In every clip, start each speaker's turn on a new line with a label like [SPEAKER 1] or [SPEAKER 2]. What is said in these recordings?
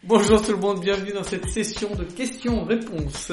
[SPEAKER 1] Bonjour tout le monde, bienvenue dans cette session de questions-réponses.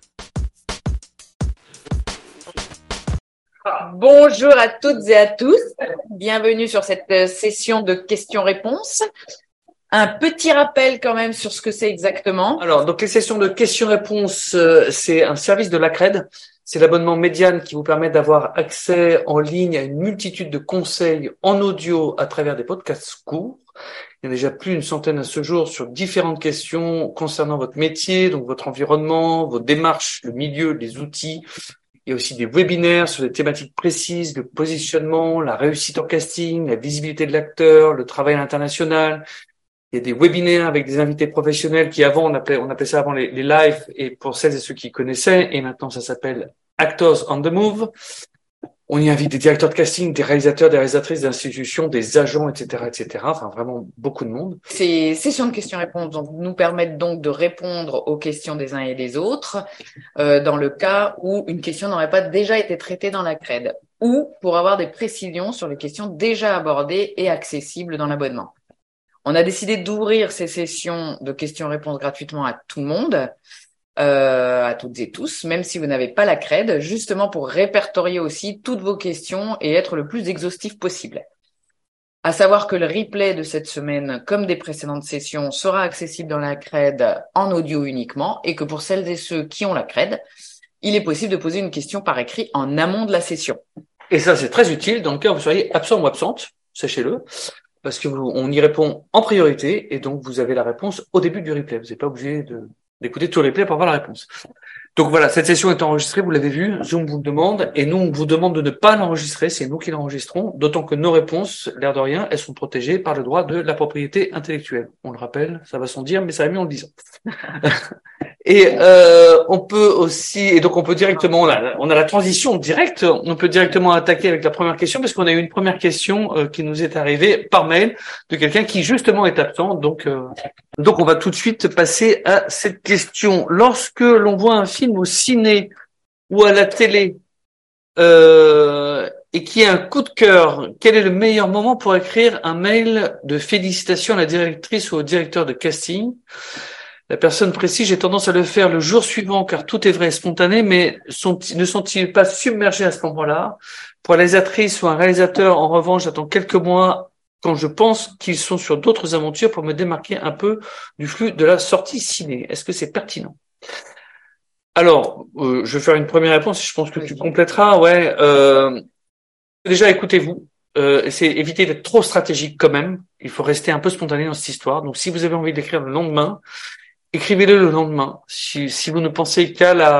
[SPEAKER 2] Bonjour à toutes et à tous, bienvenue sur cette session de questions-réponses. Un petit rappel quand même sur ce que c'est exactement.
[SPEAKER 3] Alors, donc les sessions de questions-réponses, c'est un service de l'ACRED. C'est l'abonnement Médiane qui vous permet d'avoir accès en ligne à une multitude de conseils en audio à travers des podcasts courts. Il y en a déjà plus d'une centaine à ce jour sur différentes questions concernant votre métier, donc votre environnement, vos démarches, le milieu, les outils. Il y a aussi des webinaires sur des thématiques précises, le positionnement, la réussite en casting, la visibilité de l'acteur, le travail à l'international. Il y a des webinaires avec des invités professionnels qui avant, on appelait ça avant les lives, et pour celles et ceux qui connaissaient, et maintenant ça s'appelle Actors on the Move. On y invite des directeurs de casting, des réalisateurs, des réalisatrices d'institutions, des agents, etc., etc. Enfin, vraiment beaucoup de monde.
[SPEAKER 2] Ces sessions de questions-réponses nous permettent donc de répondre aux questions des uns et des autres, dans le cas où une question n'aurait pas déjà été traitée dans la CRED, ou pour avoir des précisions sur les questions déjà abordées et accessibles dans l'abonnement. On a décidé d'ouvrir ces sessions de questions-réponses gratuitement à tout le monde, à toutes et tous, même si vous n'avez pas la CRED, justement pour répertorier aussi toutes vos questions et être le plus exhaustif possible. À savoir que le replay de cette semaine, comme des précédentes sessions, sera accessible dans la CRED en audio uniquement, et que pour celles et ceux qui ont la CRED, il est possible de poser une question par écrit en amont de la session.
[SPEAKER 3] Et ça, c'est très utile dans le cas où vous soyez absent ou absente, sachez-le. Parce que on y répond en priorité, et donc vous avez la réponse au début du replay. Vous n'êtes pas obligé d'écouter tout le replay pour avoir la réponse. Donc voilà, cette session est enregistrée, vous l'avez vu, Zoom vous le demande, et nous, on vous demande de ne pas l'enregistrer, c'est nous qui l'enregistrons, d'autant que nos réponses, l'air de rien, elles sont protégées par le droit de la propriété intellectuelle. On le rappelle, ça va sans dire, mais ça va mieux en le disant. Et on peut aussi, et donc on peut directement, on a la transition directe, on peut directement attaquer avec la première question, parce qu'on a eu une première question qui nous est arrivée par mail de quelqu'un qui justement est absent, donc on va tout de suite passer à cette question. Lorsque l'on voit un film au ciné ou à la télé et qu'il y a un coup de cœur, quel est le meilleur moment pour écrire un mail de félicitations à la directrice ou au directeur de casting? La personne précise, j'ai tendance à le faire le jour suivant car tout est vrai et spontané, mais ne sont-ils pas submergés à ce moment-là? Pour la réalisatrice ou un réalisateur, en revanche, j'attends quelques mois quand je pense qu'ils sont sur d'autres aventures pour me démarquer un peu du flux de la sortie ciné. Est-ce que c'est pertinent? Alors, je vais faire une première réponse, je pense que tu compléteras. Ouais. Déjà, écoutez-vous. C'est éviter d'être trop stratégique quand même. Il faut rester un peu spontané dans cette histoire. Donc, si vous avez envie d'écrire le lendemain, écrivez-le le lendemain. Si vous ne pensez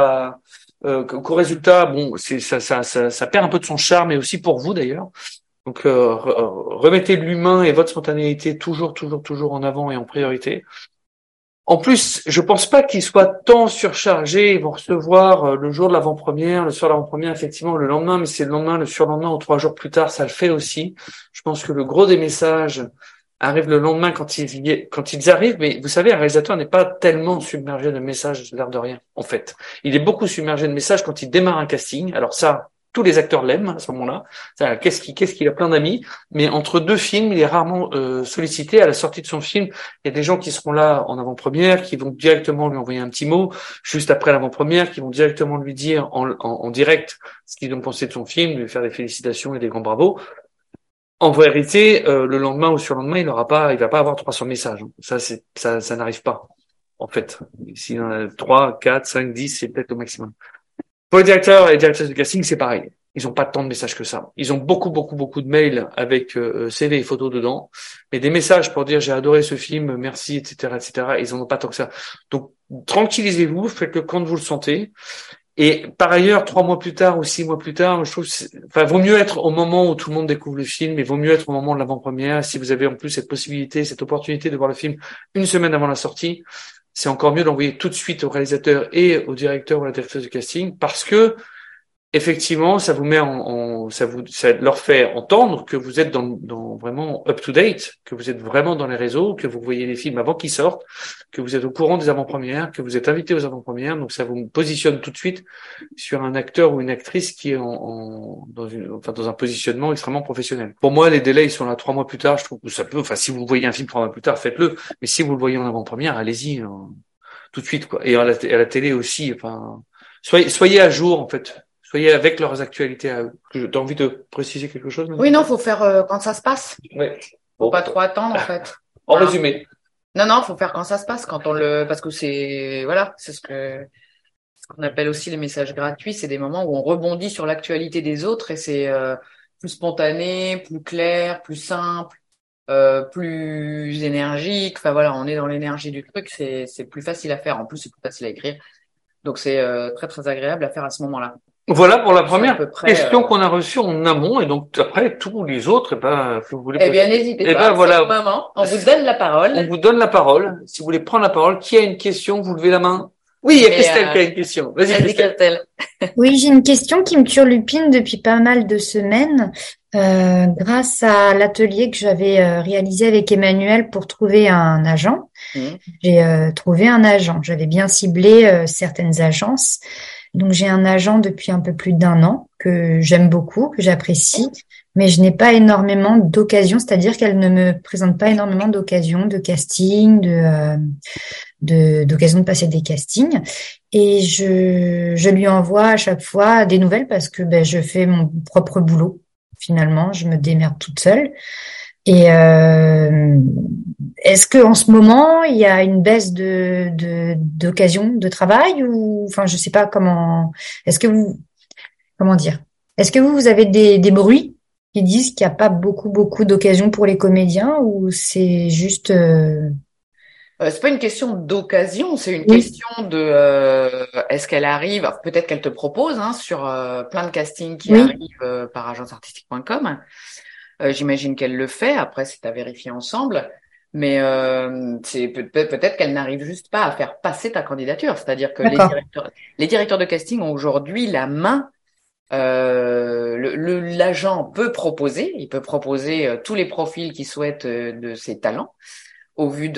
[SPEAKER 3] qu'au résultat, bon, ça perd un peu de son charme, et aussi pour vous d'ailleurs. Donc remettez l'humain et votre spontanéité toujours en avant et en priorité. En plus, je pense pas qu'ils soient tant surchargés. Ils vont recevoir le jour de l'avant-première, le soir de l'avant-première, effectivement le lendemain, mais c'est le lendemain, le surlendemain ou 3 jours plus tard, ça le fait aussi. Je pense que le gros des messages arrive le lendemain quand ils arrivent, mais vous savez, un réalisateur n'est pas tellement submergé de messages, l'air de rien, en fait. Il est beaucoup submergé de messages quand il démarre un casting. Alors ça, tous les acteurs l'aiment à ce moment-là. Qu'est-ce qu'il a plein d'amis, mais entre deux films, il est rarement sollicité. À la sortie de son film, il y a des gens qui seront là en avant-première, qui vont directement lui envoyer un petit mot, juste après l'avant-première, qui vont directement lui dire en direct ce qu'ils ont pensé de son film, lui faire des félicitations et des grands bravos. En vérité, le lendemain ou sur le lendemain, il va pas avoir 300 messages. Ça n'arrive pas, en fait. S'il y en a 3, 4, 5, 10, c'est peut-être au maximum. Pour les directeurs et les directrices de casting, c'est pareil. Ils ont pas tant de messages que ça. Ils ont beaucoup de mails avec CV et photos dedans, mais des messages pour dire j'ai adoré ce film, merci, etc., etc. Ils en ont pas tant que ça. Donc tranquillisez-vous, faites-le quand vous le sentez. Et par ailleurs, 3 mois plus tard ou 6 mois plus tard, je trouve, vaut mieux être au moment où tout le monde découvre le film, et vaut mieux être au moment de l'avant-première. Si vous avez en plus cette possibilité, cette opportunité de voir le film une semaine avant la sortie, c'est encore mieux d'envoyer tout de suite au réalisateur et au directeur ou à la directrice de casting, parce que effectivement, ça leur fait entendre que vous êtes dans vraiment up to date, que vous êtes vraiment dans les réseaux, que vous voyez les films avant qu'ils sortent, que vous êtes au courant des avant-premières, que vous êtes invité aux avant-premières. Donc ça vous positionne tout de suite sur un acteur ou une actrice qui est dans un positionnement extrêmement professionnel. Pour moi, les délais, ils sont là 3 mois plus tard. Je trouve que ça peut, enfin, si vous voyez un film 3 mois plus tard, faites-le. Mais si vous le voyez en avant-première, allez-y, tout de suite, quoi. Et à la télé aussi, enfin, soyez à jour, en fait. Soyez avec leurs actualités à eux. T'as envie de préciser quelque chose,
[SPEAKER 2] Oui, non, faut faire quand ça se passe.
[SPEAKER 3] Ouais.
[SPEAKER 2] Faut pas trop attendre, en fait.
[SPEAKER 3] En
[SPEAKER 2] Voilà.
[SPEAKER 3] résumé.
[SPEAKER 2] Non, faut faire quand ça se passe, parce que c'est ce qu'on appelle aussi les messages gratuits, c'est des moments où on rebondit sur l'actualité des autres et c'est plus spontané, plus clair, plus simple, plus énergique. Enfin voilà, on est dans l'énergie du truc, c'est plus facile à faire. En plus, c'est plus facile à écrire. Donc c'est très très agréable à faire à ce moment-là.
[SPEAKER 3] Voilà pour la
[SPEAKER 2] C'est à
[SPEAKER 3] première
[SPEAKER 2] peu près,
[SPEAKER 3] question qu'on a reçue en amont, et donc après tous les autres, que vous voulez.
[SPEAKER 2] Eh bien, n'hésitez
[SPEAKER 3] Eh
[SPEAKER 2] pas.
[SPEAKER 3] ben, voilà.
[SPEAKER 2] C'est le moment. On vous donne la parole.
[SPEAKER 3] On vous donne la parole. Si vous voulez prendre la parole, qui a une question, vous levez la main. Oui, il y a
[SPEAKER 2] Mais,
[SPEAKER 3] Christelle qui a une question. Vas-y,
[SPEAKER 2] Vas-y,
[SPEAKER 3] Christelle.
[SPEAKER 2] Christelle.
[SPEAKER 4] Oui, j'ai une question qui me turlupine depuis pas mal de semaines. Grâce à l'atelier que j'avais réalisé avec Emmanuel pour trouver un agent, j'ai trouvé un agent. J'avais bien ciblé certaines agences. Donc j'ai un agent depuis un peu plus d'1 an que j'aime beaucoup, que j'apprécie, mais je n'ai pas énormément d'occasions, c'est-à-dire qu'elle ne me présente pas énormément d'occasions de casting, d'occasions de passer des castings. Et je lui envoie à chaque fois des nouvelles parce que je fais mon propre boulot. Finalement, je me démerde toute seule. Et est-ce que en ce moment il y a une baisse d'occasion de travail ou enfin je sais pas comment. Comment dire? Est-ce que vous avez des bruits qui disent qu'il n'y a pas beaucoup d'occasions pour les comédiens ou c'est juste
[SPEAKER 2] C'est pas une question d'occasion, c'est une
[SPEAKER 4] Oui.
[SPEAKER 2] question de est-ce qu'elle arrive, alors, peut-être qu'elle te propose sur plein de castings qui
[SPEAKER 4] Oui.
[SPEAKER 2] arrivent par agenceartistique.com. J'imagine qu'elle le fait, après c'est à vérifier ensemble, mais c'est peut-être qu'elle n'arrive juste pas à faire passer ta candidature, c'est-à-dire que
[SPEAKER 4] D'accord.
[SPEAKER 2] les directeurs de casting ont aujourd'hui la main. L'agent peut proposer, il peut proposer tous les profils qu'il souhaite de ses talents au vu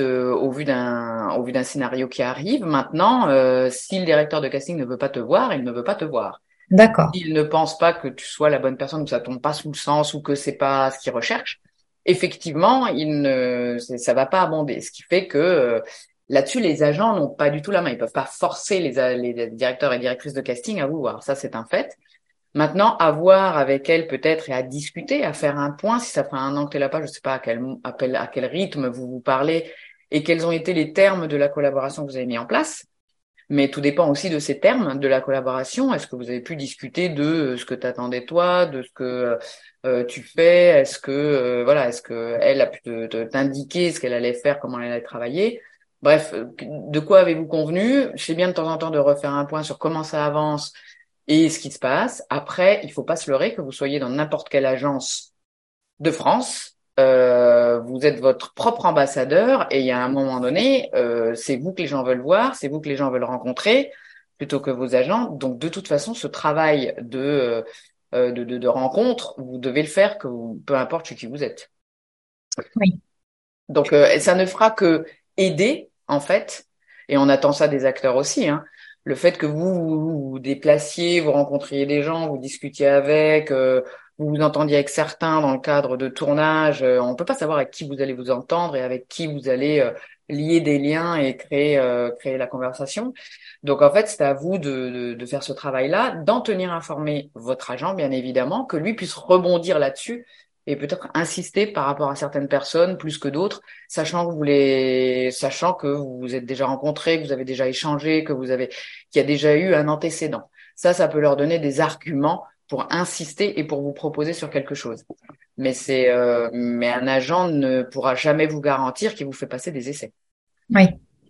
[SPEAKER 2] d'un scénario qui arrive. Maintenant, si le directeur de casting ne veut pas te voir, il ne veut pas te voir.
[SPEAKER 4] D'accord.
[SPEAKER 2] S'il ne pense pas que tu sois la bonne personne, que ça tombe pas sous le sens ou que c'est pas ce qu'il recherche, effectivement, ça va pas abonder. Ce qui fait que là-dessus, les agents n'ont pas du tout la main. Ils peuvent pas forcer les directeurs et directrices de casting à vous voir. Ça, c'est un fait. Maintenant, à voir avec elle peut-être et à discuter, à faire un point. Si ça fait 1 an que tu es là-bas, je sais pas à quel rythme vous vous parlez et quels ont été les termes de la collaboration que vous avez mis en place. Mais tout dépend aussi de ces termes de la collaboration. Est-ce que vous avez pu discuter de ce que t'attendais toi, de ce que tu fais? Est-ce que est-ce que elle a pu t'indiquer ce qu'elle allait faire, comment elle allait travailler? Bref, de quoi avez-vous convenu? C'est bien de temps en temps de refaire un point sur comment ça avance et ce qui se passe. Après, il faut pas se leurrer que vous soyez dans n'importe quelle agence de France. Vous êtes votre propre ambassadeur et il y a un moment donné, c'est vous que les gens veulent voir, c'est vous que les gens veulent rencontrer plutôt que vos agents. Donc de toute façon, ce travail de rencontre, vous devez le faire peu importe chez qui vous êtes.
[SPEAKER 4] Oui.
[SPEAKER 2] Donc ça ne fera que aider en fait, et on attend ça des acteurs aussi. Le fait que vous déplaciez, vous rencontriez des gens, vous discutiez avec. Vous vous entendiez avec certains dans le cadre de tournage. On peut pas savoir avec qui vous allez vous entendre et avec qui vous allez lier des liens et créer la conversation. Donc en fait, c'est à vous de faire ce travail-là, d'en tenir informé votre agent, bien évidemment, que lui puisse rebondir là-dessus et peut-être insister par rapport à certaines personnes plus que d'autres, sachant que vous vous êtes déjà rencontrés, que vous avez déjà échangé, qu'il y a déjà eu un antécédent. Ça peut leur donner des arguments pour insister et pour vous proposer sur quelque chose. Mais mais un agent ne pourra jamais vous garantir qu'il vous fait passer des essais.
[SPEAKER 4] Oui.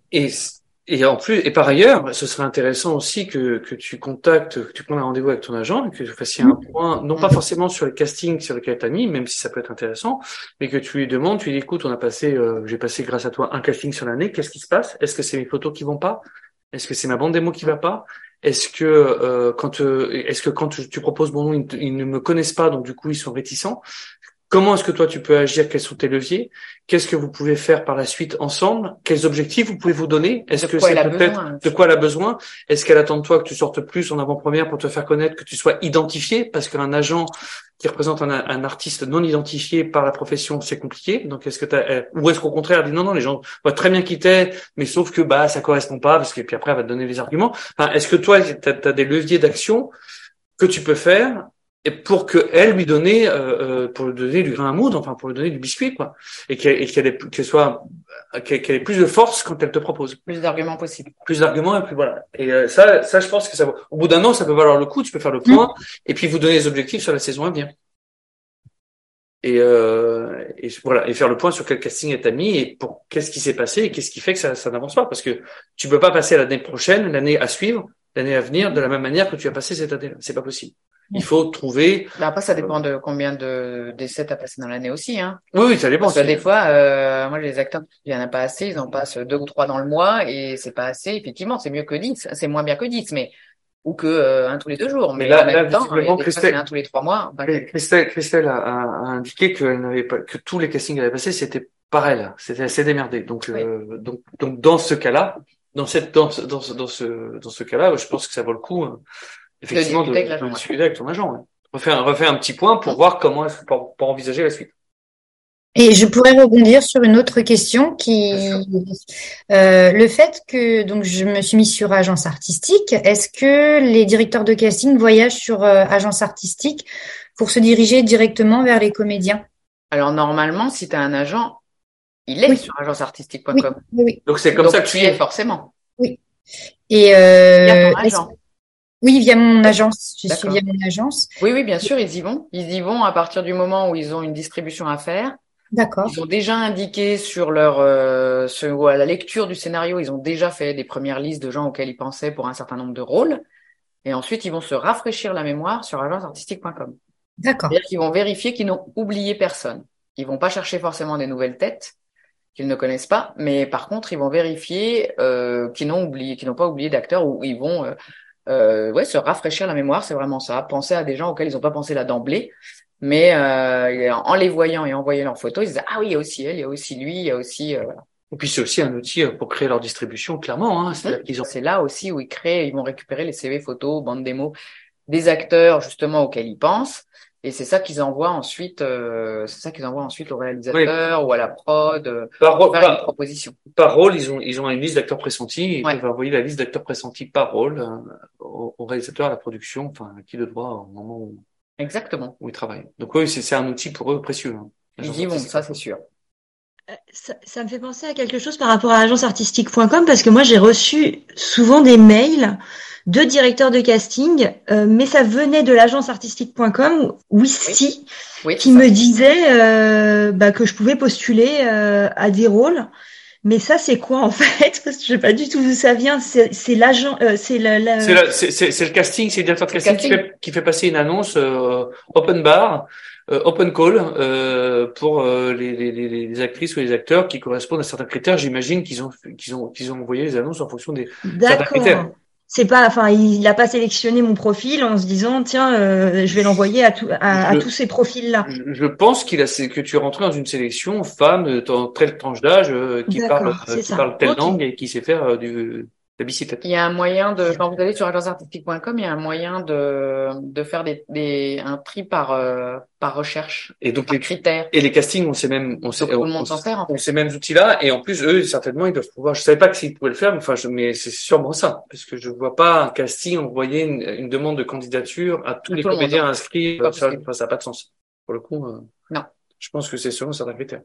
[SPEAKER 3] Et en plus, et par ailleurs, ce serait intéressant aussi que tu contactes, que tu prennes un rendez-vous avec ton agent, que vous fassiez un point, non pas forcément sur le casting sur lequel tu as mis, même si ça peut être intéressant, mais que tu lui demandes, tu lui dis, écoute, j'ai passé grâce à toi un casting sur l'année, qu'est-ce qui se passe? Est-ce que c'est mes photos qui vont pas? Est-ce que c'est ma bande démo qui va pas? Est-ce que quand tu proposes mon nom, ils ne me connaissent pas, donc du coup ils sont réticents? Comment est-ce que toi tu peux agir? Quels sont tes leviers? Qu'est-ce que vous pouvez faire par la suite ensemble? Quels objectifs vous pouvez vous donner? Est-ce que c'est peut-être de quoi elle a besoin? Est-ce qu'elle attend de toi que tu sortes plus en avant-première pour te faire connaître, que tu sois identifié? Parce qu'un agent qui représente un artiste non identifié par la profession, c'est compliqué. Donc ou est-ce qu'au contraire elle dit non, les gens voient très bien qui t'es, mais sauf que ça correspond pas, parce que puis après elle va te donner les arguments. Enfin, est-ce que toi t'as des leviers d'action que tu peux faire? Et pour que elle lui donner, pour lui donner du grain à moudre, enfin pour lui donner du biscuit, quoi, et qu'elle ait plus de force quand elle te propose.
[SPEAKER 2] Plus d'arguments possibles.
[SPEAKER 3] Plus d'arguments et puis voilà. Et ça, je pense que au bout d'un an, ça peut valoir le coup. Tu peux faire le point et puis vous donner les objectifs sur la saison à venir. Et voilà, et faire le point sur quel casting elle t'a mis et pour qu'est-ce qui s'est passé et qu'est-ce qui fait que ça n'avance pas, parce que tu peux pas passer l'année prochaine, l'année à suivre, l'année à venir de la même manière que tu as passé cette année-là. C'est pas possible. Il faut trouver.
[SPEAKER 2] Après, ça dépend de combien d'essais t'as passé dans l'année aussi, hein.
[SPEAKER 3] Oui, ça dépend.
[SPEAKER 2] Parce que des fois, moi, les acteurs, il y en a pas assez, ils en passent 2 ou 3 dans le mois et c'est pas assez. Effectivement, c'est mieux que 10. C'est moins bien que 10, ou que un tous les 2 jours. Mais en même temps, il y a des fois, c'est un tous les 3 mois.
[SPEAKER 3] Christelle a indiqué qu'elle n'avait pas, que tous les castings qu'elle avait passés, c'était par elle. C'était assez démerdé. Donc,
[SPEAKER 2] oui.
[SPEAKER 3] donc, dans ce cas-là, dans ce cas-là, je pense que ça vaut le coup, effectivement, de discuter avec ton agent. Ouais. Refait un petit point pour voir comment, pour envisager la suite.
[SPEAKER 4] Et je pourrais rebondir sur une autre question le fait que donc je me suis mise sur agence artistique, est-ce que les directeurs de casting voyagent sur agence artistique pour se diriger directement vers les comédiens?
[SPEAKER 2] Alors normalement, si tu as un agent, il est sur agenceartistique.com.
[SPEAKER 4] Oui.
[SPEAKER 3] Donc c'est comme ça que
[SPEAKER 2] tu y es forcément.
[SPEAKER 4] Oui. Et
[SPEAKER 2] via ton agent.
[SPEAKER 4] Oui, via mon agence. Je suis via mon agence.
[SPEAKER 2] Oui, bien sûr, ils y vont. Ils y vont à partir du moment où ils ont une distribution à faire.
[SPEAKER 4] D'accord.
[SPEAKER 2] Ils ont déjà indiqué sur à la lecture du scénario, ils ont déjà fait des premières listes de gens auxquels ils pensaient pour un certain nombre de rôles. Et ensuite, ils vont se rafraîchir la mémoire sur agenceartistique.com.
[SPEAKER 4] D'accord.
[SPEAKER 2] C'est-à-dire qu'ils vont vérifier qu'ils n'ont oublié personne. Ils vont pas chercher forcément des nouvelles têtes qu'ils ne connaissent pas, mais par contre, ils vont vérifier qu'ils n'ont pas oublié d'acteurs, ou ils vont se rafraîchir la mémoire, c'est vraiment ça. Penser à des gens auxquels ils n'ont pas pensé là d'emblée. Mais en les voyant et en voyant leurs photos, ils disent ah oui, il y a aussi elle, il y a aussi lui, il y a aussi.
[SPEAKER 3] Et puis c'est aussi un outil pour créer leur distribution, clairement. Hein.
[SPEAKER 2] C'est là aussi où ils vont récupérer les CV, photos, bandes démos des acteurs justement auxquels ils pensent, et c'est ça qu'ils envoient ensuite. Au réalisateur ou à la prod pour faire une proposition.
[SPEAKER 3] Par rôle, ils ont une liste d'acteurs pressentis. Ils peuvent envoyer la liste d'acteurs pressentis par rôle au réalisateur, à la production, enfin à qui de droit au moment où.
[SPEAKER 2] Exactement.
[SPEAKER 3] Où ils travaillent. Donc oui, c'est un outil pour eux précieux. Hein.
[SPEAKER 2] Ils y vont, ça c'est sûr.
[SPEAKER 5] Ça me fait penser à quelque chose par rapport à agenceartistique.com, parce que moi j'ai reçu souvent des mails de directeurs de casting, mais ça venait de l'agenceartistique.com, qui me disait que je pouvais postuler à des rôles. Mais ça, c'est quoi en fait? Parce que je sais pas du tout d'où ça vient. C'est l'agent, c'est
[SPEAKER 3] le casting, c'est le directeur de casting qui fait passer une annonce open bar, open call pour les actrices ou les acteurs qui correspondent à certains critères. J'imagine qu'ils ont envoyé les annonces en fonction des certains critères.
[SPEAKER 5] C'est pas, il a pas sélectionné mon profil en se disant tiens, je vais l'envoyer à tous ces profils-là.
[SPEAKER 3] Je pense que tu es rentré dans une sélection femme de telle tranche d'âge qui parle telle langue et qui sait faire du babysitter.
[SPEAKER 2] Il y a un moyen quand vous allez sur agenceartistique.com, il y a un moyen de faire un tri par recherche, et donc par critères.
[SPEAKER 3] Et les castings, on ces mêmes outils-là, et en plus eux certainement ils doivent pouvoir. Je savais pas s'ils pouvaient le faire, mais c'est sûrement ça, parce que je vois pas un casting envoyer une demande de candidature à tous les comédiens inscrits. Ça n'a pas de sens. Pour le coup,
[SPEAKER 2] non.
[SPEAKER 3] Je pense que c'est selon certains critères.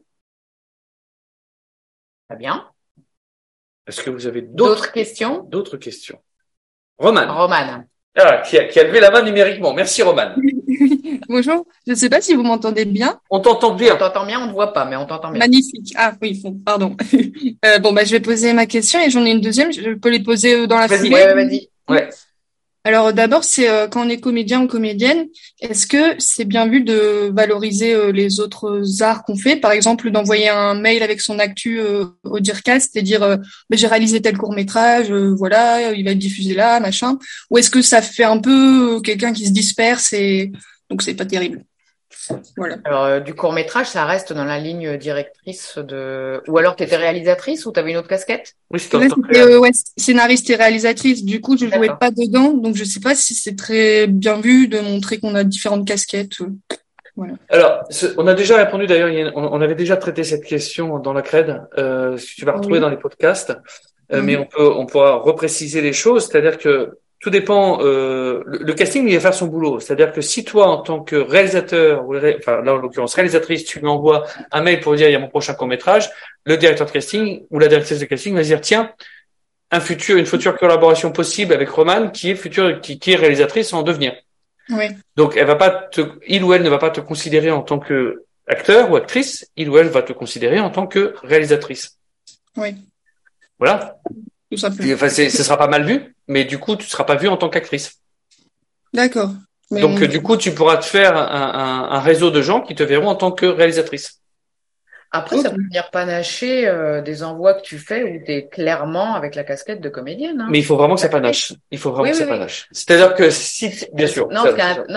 [SPEAKER 2] Très bien.
[SPEAKER 3] Est-ce que vous avez
[SPEAKER 2] d'autres questions?
[SPEAKER 3] D'autres questions. Romane. Ah, qui a levé la main numériquement. Merci Romane.
[SPEAKER 6] Bonjour. Je ne sais pas si vous m'entendez bien.
[SPEAKER 3] On t'entend bien.
[SPEAKER 2] On t'entend bien, on ne voit pas, mais on t'entend bien.
[SPEAKER 6] Magnifique. Ah oui, pardon. Je vais poser ma question et j'en ai une deuxième. Je peux les poser dans la foulée.
[SPEAKER 2] Vas-y.
[SPEAKER 3] Ouais.
[SPEAKER 6] Alors d'abord, c'est quand on est comédien ou comédienne, est-ce que c'est bien vu de valoriser les autres arts qu'on fait? Par exemple, d'envoyer un mail avec son actu au Dircast et dire j'ai réalisé tel court-métrage, voilà, il va être diffusé là, machin. Ou est-ce que ça fait un peu quelqu'un qui se disperse et donc c'est pas terrible? Voilà.
[SPEAKER 2] Alors, du court-métrage, ça reste dans la ligne directrice de... Ou alors, tu étais réalisatrice ou tu avais une autre casquette?
[SPEAKER 3] Oui, c'est
[SPEAKER 6] Là, c'était scénariste et réalisatrice. Du coup, je jouais pas dedans, donc je sais pas si c'est très bien vu de montrer qu'on a différentes casquettes. Voilà.
[SPEAKER 3] Alors, on a déjà répondu d'ailleurs, on avait déjà traité cette question dans la CRED, tu vas retrouver dans les podcasts, mais on pourra repréciser les choses, c'est-à-dire que tout dépend, le casting, il va faire son boulot, c'est-à-dire que si toi, en tant que réalisateur, enfin là en l'occurrence réalisatrice, tu lui envoies un mail pour dire il y a mon prochain court-métrage, le directeur de casting ou la directrice de casting va se dire tiens, une future collaboration possible avec Romane qui est réalisatrice en devenir.
[SPEAKER 6] Oui.
[SPEAKER 3] Donc, il ou elle ne va pas te considérer en tant que acteur ou actrice, il ou elle va te considérer en tant que réalisatrice.
[SPEAKER 6] Oui.
[SPEAKER 3] Voilà.
[SPEAKER 6] Tout simplement.
[SPEAKER 3] Enfin, ce sera pas mal vu, mais du coup, tu seras pas vu en tant qu'actrice.
[SPEAKER 6] D'accord. Mais
[SPEAKER 3] Donc, du coup, tu pourras te faire un réseau de gens qui te verront en tant que réalisatrice.
[SPEAKER 2] Après, ça peut venir panacher des envois que tu fais où tu es clairement avec la casquette de comédienne. Hein.
[SPEAKER 3] Mais il faut vraiment que ça panache. Il faut vraiment que ça panache. C'est-à-dire que si, bien sûr.
[SPEAKER 2] Non,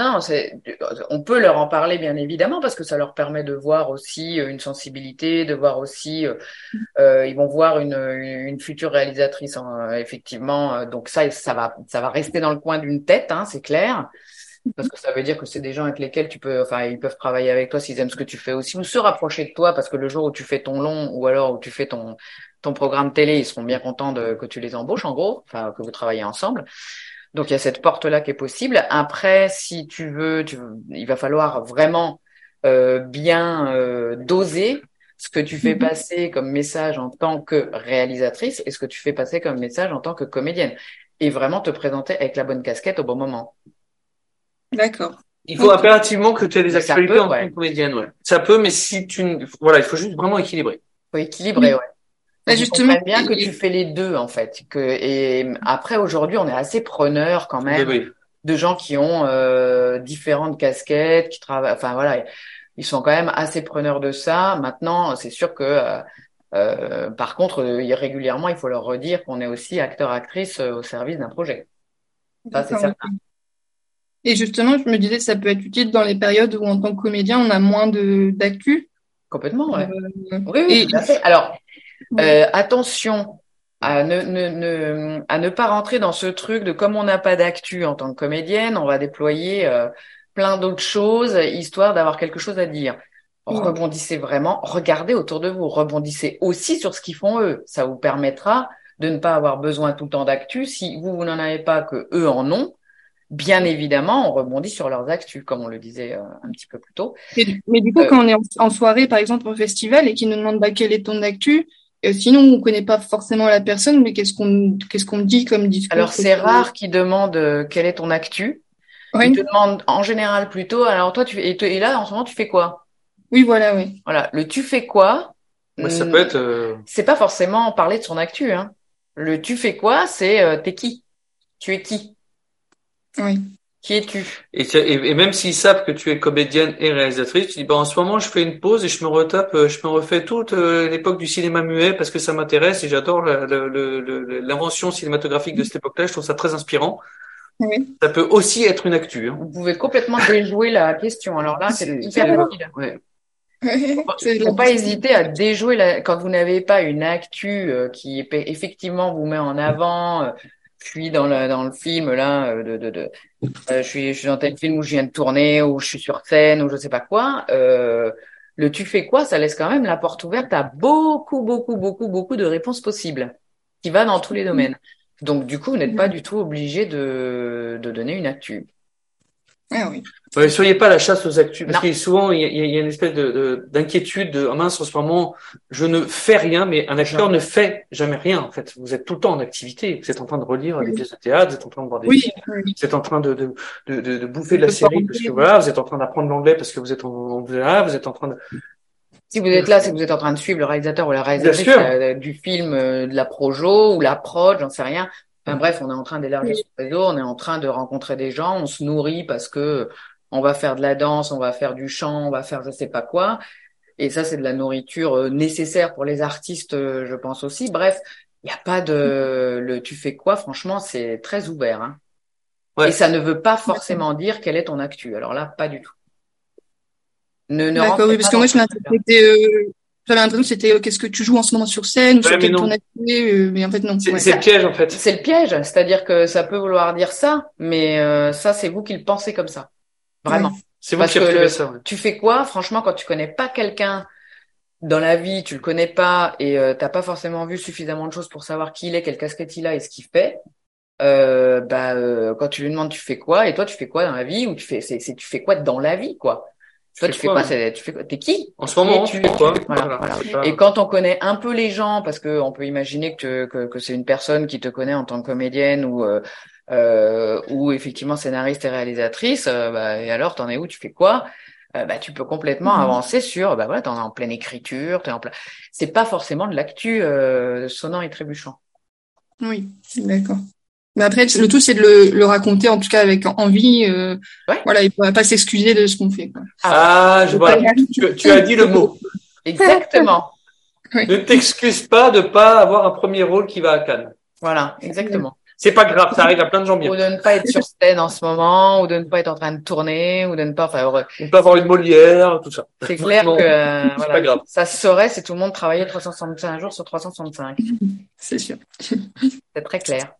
[SPEAKER 2] on peut leur en parler bien évidemment parce que ça leur permet de voir aussi une sensibilité, de voir aussi, ils vont voir une future réalisatrice effectivement. Donc ça va rester dans le coin d'une tête, hein, c'est clair. Parce que ça veut dire que c'est des gens avec lesquels ils peuvent travailler avec toi s'ils aiment ce que tu fais aussi, ou se rapprocher de toi, parce que le jour où tu fais ton long, ou alors où tu fais ton programme télé, ils seront bien contents que tu les embauches, en gros, enfin, que vous travaillez ensemble. Donc, il y a cette porte-là qui est possible. Après, si tu veux, il va falloir vraiment, bien, doser ce que tu fais passer comme message en tant que réalisatrice et ce que tu fais passer comme message en tant que comédienne. Et vraiment te présenter avec la bonne casquette au bon moment.
[SPEAKER 6] D'accord.
[SPEAKER 3] Il faut impérativement que tu aies des actualités en tant que comédienne, ouais. Ça peut, mais voilà, il faut juste vraiment équilibrer.
[SPEAKER 2] Il faut équilibrer, ouais.
[SPEAKER 6] Bah, justement.
[SPEAKER 2] Bien que tu fais les deux, en fait. Et après, aujourd'hui, on est assez preneurs quand même de gens qui ont différentes casquettes, qui travaillent, enfin voilà, ils sont quand même assez preneurs de ça. Maintenant, c'est sûr que par contre, régulièrement, il faut leur redire qu'on est aussi acteur-actrice au service d'un projet. Ça, c'est certain.
[SPEAKER 6] Et justement, je me disais, ça peut être utile dans les périodes où, en tant que comédien, on a moins d'actu.
[SPEAKER 2] Complètement, ouais. Oui, tout à fait. Alors, attention à ne pas rentrer dans ce truc de comme on n'a pas d'actu en tant que comédienne, on va déployer plein d'autres choses, histoire d'avoir quelque chose à dire. Rebondissez vraiment, regardez autour de vous, rebondissez aussi sur ce qu'ils font eux. Ça vous permettra de ne pas avoir besoin tout le temps d'actu. Si vous n'en avez pas, que eux en ont, bien évidemment, on rebondit sur leurs actus, comme on le disait un petit peu plus tôt.
[SPEAKER 6] Mais du coup, quand on est en soirée, par exemple, au festival, et qu'ils nous demandent quel est ton actu, sinon on connaît pas forcément la personne, mais qu'est-ce qu'on dit comme discours?
[SPEAKER 2] Alors c'est rare qu'ils demandent quel est ton actu.
[SPEAKER 6] Oui.
[SPEAKER 2] Ils te demandent en général plutôt. Alors toi, et là en ce moment, tu fais quoi?
[SPEAKER 6] Oui, voilà, oui.
[SPEAKER 2] Voilà, le tu fais quoi?
[SPEAKER 3] Ça peut être.
[SPEAKER 2] C'est pas forcément parler de son actu, hein. Le tu fais quoi, c'est t'es qui? Tu es qui?
[SPEAKER 6] Oui.
[SPEAKER 2] Qui es-tu?
[SPEAKER 3] Et même s'ils savent que tu es comédienne et réalisatrice, tu dis, en ce moment, je fais une pause et je me refais toute l'époque du cinéma muet parce que ça m'intéresse et j'adore l'invention cinématographique de cette époque-là. Je trouve ça très inspirant.
[SPEAKER 6] Oui.
[SPEAKER 3] Ça peut aussi être une actu, hein.
[SPEAKER 2] Vous pouvez complètement déjouer la question. Alors là, c'est hyper facile.
[SPEAKER 3] Ouais.
[SPEAKER 2] Faut pas hésiter à déjouer quand vous n'avez pas une actu qui effectivement vous met en avant. Je suis dans le film là je suis dans tel film où je viens de tourner, ou je suis sur scène, ou je sais pas quoi. Le tu fais quoi, ça laisse quand même la porte ouverte à beaucoup de réponses possibles, qui va dans tous les domaines. Donc du coup, vous n'êtes pas du tout obligé de donner une actu.
[SPEAKER 6] Ah oui.
[SPEAKER 3] Ouais, soyez pas à la chasse aux actus, parce que souvent il y a une espèce d'inquiétude de mince, en ce moment je ne fais rien, mais un acteur ne fait jamais rien en fait. Vous êtes tout le temps en activité, vous êtes en train de relire des pièces de théâtre, vous êtes en train de voir des films, vous êtes en train de bouffer de la série parce que voilà, vous êtes en train d'apprendre l'anglais parce que vous êtes vous êtes en train de.
[SPEAKER 2] Si vous êtes là, c'est que vous êtes en train de suivre le réalisateur ou la réalisatrice du film, de la projo ou la prod, j'en sais rien. Enfin bref, on est en train d'élargir son réseau, on est en train de rencontrer des gens, on se nourrit parce que on va faire de la danse, on va faire du chant, on va faire je sais pas quoi. Et ça, c'est de la nourriture nécessaire pour les artistes, je pense aussi. Bref, il n'y a pas tu fais quoi, franchement, c'est très ouvert, hein.
[SPEAKER 3] Ouais.
[SPEAKER 2] Et ça ne veut pas forcément dire quelle est ton actu. Alors là, pas du tout.
[SPEAKER 6] D'accord, oui, parce que moi, j'avais l'impression que c'était qu'est-ce que tu joues en ce moment sur scène, ou sur quelle tournée tu es, mais en fait, non.
[SPEAKER 3] C'est le piège, en fait.
[SPEAKER 2] C'est le piège, c'est-à-dire que ça peut vouloir dire ça, mais ça, c'est vous qui le pensez comme ça. Vraiment.
[SPEAKER 3] Ouais. C'est vous qui avez ça. Ouais.
[SPEAKER 2] Tu fais quoi, franchement, quand tu connais pas quelqu'un dans la vie, tu le connais pas et t'as pas forcément vu suffisamment de choses pour savoir qui il est, quelle casquette il a et ce qu'il fait. Quand tu lui demandes tu fais quoi et toi tu fais quoi dans la vie ou tu fais quoi dans la vie quoi. Toi tu fais quoi, t'es qui
[SPEAKER 3] en ce moment, tu fais quoi.
[SPEAKER 2] Voilà. Et quand on connaît un peu les gens, parce que on peut imaginer que c'est une personne qui te connaît en tant que comédienne ou effectivement scénariste et réalisatrice, et alors t'en es où, tu fais quoi, tu peux complètement avancer sur t'es en pleine écriture, c'est pas forcément de l'actu sonnant et trébuchant.
[SPEAKER 6] Oui, d'accord. Mais après, le tout, c'est de le raconter, en tout cas, avec envie. Voilà, il ne pas s'excuser de ce qu'on fait, quoi.
[SPEAKER 3] Je vois. Tu as dit le mot.
[SPEAKER 2] Exactement.
[SPEAKER 6] Oui.
[SPEAKER 3] Ne t'excuse pas de pas avoir un premier rôle qui va à Cannes.
[SPEAKER 2] Voilà, exactement.
[SPEAKER 3] C'est pas grave, ça arrive à plein de gens bien.
[SPEAKER 2] Ou de ne pas être sur scène en ce moment, ou de ne pas être en train de tourner, ou de ne pas,
[SPEAKER 3] ou pas avoir une Molière, tout ça.
[SPEAKER 2] C'est clair que,
[SPEAKER 3] c'est pas grave.
[SPEAKER 2] Ça se saurait si tout le monde travaillait 365 jours sur 365.
[SPEAKER 6] C'est sûr.
[SPEAKER 2] C'est très clair.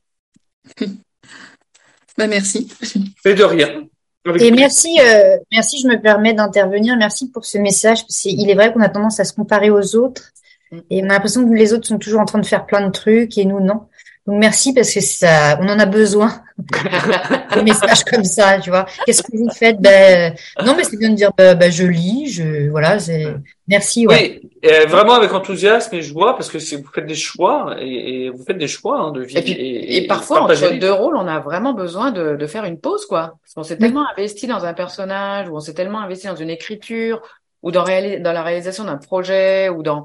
[SPEAKER 6] Merci.
[SPEAKER 3] Mais de rien.
[SPEAKER 4] Et merci, je me permets d'intervenir. Merci pour ce message. Il est vrai qu'on a tendance à se comparer aux autres et on a l'impression que les autres sont toujours en train de faire plein de trucs et nous non. Donc merci parce que on en a besoin. Des messages comme ça, tu vois. Qu'est-ce que vous faites? Non, mais c'est bien de dire, je lis, voilà, merci, ouais.
[SPEAKER 3] Oui, vraiment avec enthousiasme et joie parce que vous faites des choix et vous faites des choix de vie.
[SPEAKER 2] Et parfois, entre deux rôles, on a vraiment besoin de faire une pause, quoi. Parce qu'on s'est tellement investi dans un personnage, ou on s'est tellement investi dans une écriture, ou dans la réalisation d'un projet, ou dans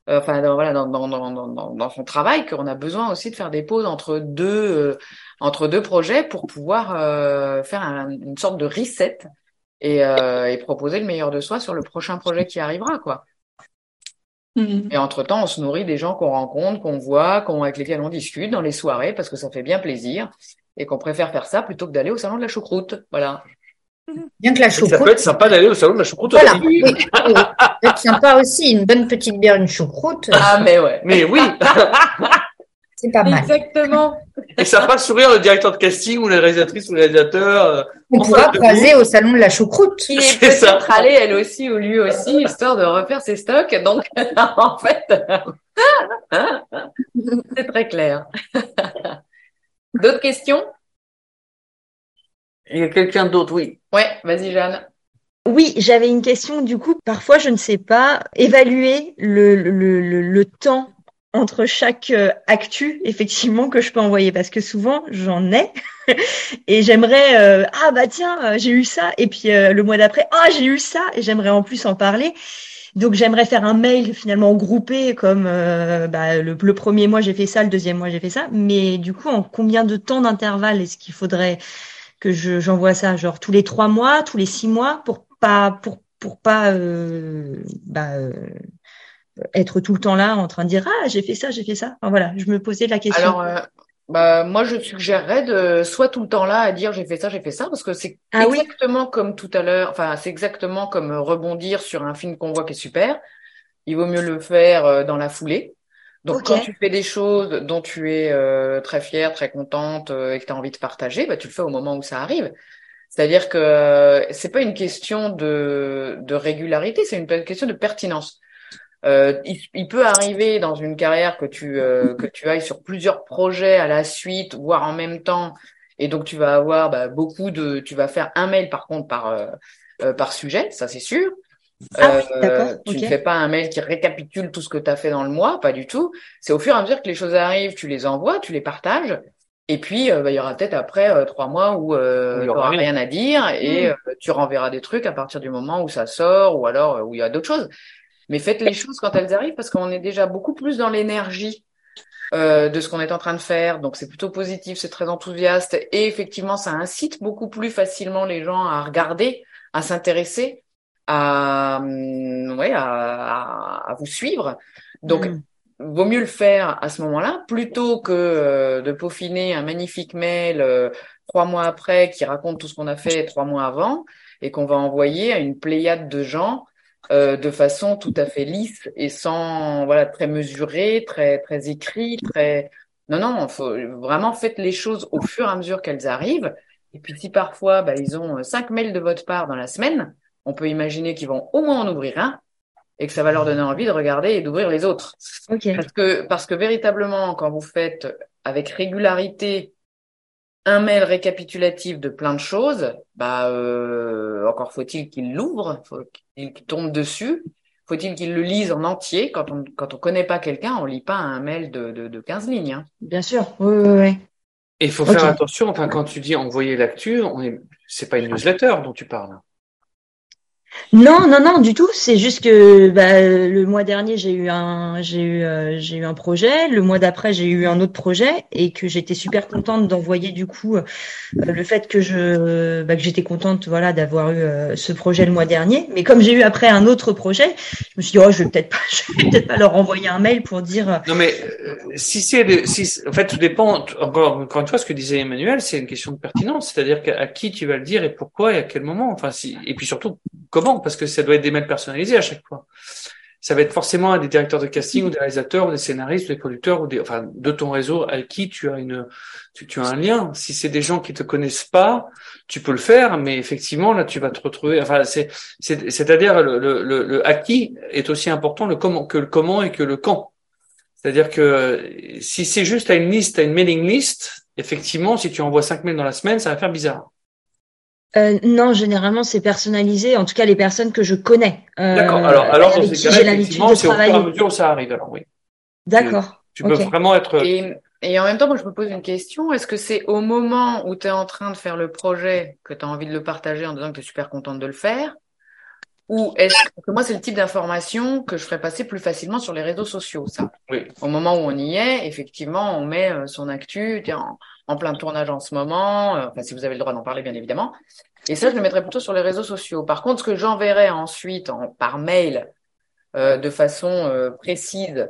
[SPEAKER 2] son travail, qu'on a besoin aussi de faire des pauses entre deux projets pour pouvoir faire une sorte de reset et proposer le meilleur de soi sur le prochain projet qui arrivera, quoi. Et entre-temps, on se nourrit des gens qu'on rencontre, qu'on voit, avec lesquels on discute dans les soirées parce que ça fait bien plaisir et qu'on préfère faire ça plutôt que d'aller au salon de la choucroute. Voilà.
[SPEAKER 4] Bien que la choucroute.
[SPEAKER 3] Ça peut être sympa d'aller au salon de la choucroute.
[SPEAKER 4] Voilà. Oui. Ça peut être sympa aussi, une bonne petite bière, une choucroute.
[SPEAKER 2] Ah, mais ouais.
[SPEAKER 3] Mais oui.
[SPEAKER 4] C'est pas mal.
[SPEAKER 2] Exactement.
[SPEAKER 3] Et ça fera sourire le directeur de casting ou la réalisatrice ou le réalisateur.
[SPEAKER 4] On pourra croiser au salon de la choucroute.
[SPEAKER 2] Qui est peut-être allée elle aussi ou lui aussi, histoire de refaire ses stocks. Donc, en fait, c'est très clair. D'autres questions?
[SPEAKER 3] Il y a quelqu'un d'autre, oui.
[SPEAKER 2] Ouais, vas-y Jeanne.
[SPEAKER 5] Oui, j'avais une question. Du coup, parfois, je ne sais pas évaluer le temps entre chaque actu, effectivement, que je peux envoyer, parce que souvent, j'en ai et j'aimerais j'ai eu ça, et puis le mois d'après, j'ai eu ça, et j'aimerais en plus en parler. Donc, j'aimerais faire un mail finalement groupé comme le premier mois, j'ai fait ça, le deuxième mois, j'ai fait ça. Mais du coup, en combien de temps d'intervalle est-ce qu'il faudrait que j'envoie ça? Genre tous les 3 mois, tous les 6 mois, pour pas être tout le temps là en train de dire j'ai fait ça. Enfin, voilà, je me posais la question.
[SPEAKER 2] Alors moi je suggérerais de soit tout le temps là à dire j'ai fait ça parce que c'est exactement comme tout à l'heure, enfin c'est exactement comme rebondir sur un film qu'on voit qui est super. Il vaut mieux le faire dans la foulée. Donc quand tu fais des choses dont tu es très fière, très contente et que tu as envie de partager, tu le fais au moment où ça arrive. C'est-à-dire que c'est pas une question de régularité, c'est une question de pertinence. Il peut arriver dans une carrière que tu ailles sur plusieurs projets à la suite, voire en même temps, et donc tu vas avoir tu vas faire un mail par contre par sujet, ça c'est sûr. Tu ne fais pas un mail qui récapitule tout ce que tu as fait dans le mois, pas du tout. C'est au fur et à mesure que les choses arrivent, tu les envoies, tu les partages. Et puis, il y aura peut-être après 3 mois où tu n'auras rien à dire et tu renverras des trucs à partir du moment où ça sort ou alors où il y a d'autres choses. Mais faites les choses quand elles arrivent parce qu'on est déjà beaucoup plus dans l'énergie de ce qu'on est en train de faire. Donc c'est plutôt positif, c'est très enthousiaste et effectivement ça incite beaucoup plus facilement les gens à regarder, à s'intéresser, à vous suivre. Donc vaut mieux le faire à ce moment-là plutôt que de peaufiner un magnifique mail 3 mois après qui raconte tout ce qu'on a fait 3 mois avant et qu'on va envoyer à une pléiade de gens de façon tout à fait lisse et sans très mesurée, très écrit, non, faut vraiment faites les choses au fur et à mesure qu'elles arrivent. Et puis si parfois ils ont 5 mails de votre part dans la semaine, on peut imaginer qu'ils vont au moins en ouvrir un et que ça va leur donner envie de regarder et d'ouvrir les autres.
[SPEAKER 5] Okay.
[SPEAKER 2] Parce que véritablement quand vous faites avec régularité un mail récapitulatif de plein de choses, encore faut-il qu'il l'ouvre, faut-il qu'il tombe dessus, faut-il qu'il le lise en entier. Quand on connaît pas quelqu'un, on lit pas un mail de 15 lignes. Hein.
[SPEAKER 5] Bien sûr, oui.
[SPEAKER 3] Et il faut faire attention, quand tu dis envoyer l'actu, c'est pas une newsletter dont tu parles.
[SPEAKER 5] Non, du tout. C'est juste que le mois dernier j'ai eu un projet, le mois d'après j'ai eu un autre projet et que j'étais super contente d'envoyer du coup le fait que j'étais contente d'avoir eu ce projet le mois dernier. Mais comme j'ai eu après un autre projet, je me suis dit je vais peut-être pas leur envoyer un mail pour dire.
[SPEAKER 3] Non mais en fait tout dépend. Encore une fois, ce que disait Emmanuel, c'est une question de pertinence, c'est-à-dire à qui tu vas le dire et pourquoi et à quel moment. Et puis surtout comment, parce que ça doit être des mails personnalisés à chaque fois. Ça va être forcément à des directeurs de casting ou des réalisateurs ou des scénaristes ou des producteurs ou de ton réseau avec qui tu as tu as un lien. Si c'est des gens qui te connaissent pas, tu peux le faire, mais effectivement là tu vas te retrouver. C'est-à-dire le à qui est aussi important que le comment et que le quand. C'est-à-dire que si c'est juste à une mailing list, effectivement, si tu envoies 5 mails dans la semaine, ça va faire bizarre.
[SPEAKER 5] Non, généralement c'est personnalisé. En tout cas, les personnes que je connais.
[SPEAKER 3] D'accord. Alors dans ces cas-là, effectivement, c'est au fur et à mesure où ça arrive. Alors oui.
[SPEAKER 5] D'accord.
[SPEAKER 3] Tu peux vraiment être.
[SPEAKER 2] Et en même temps, moi, je me pose une question. Est-ce que c'est au moment où tu es en train de faire le projet que tu as envie de le partager en disant que tu es super contente de le faire? Ou est-ce que moi, c'est le type d'information que je ferais passer plus facilement sur les réseaux sociaux, ça.
[SPEAKER 3] Oui.
[SPEAKER 2] Au moment où on y est, effectivement, on met son actu, en plein tournage en ce moment, si vous avez le droit d'en parler, bien évidemment. Et ça, je le mettrais plutôt sur les réseaux sociaux. Par contre, ce que j'enverrai ensuite par mail de façon précise,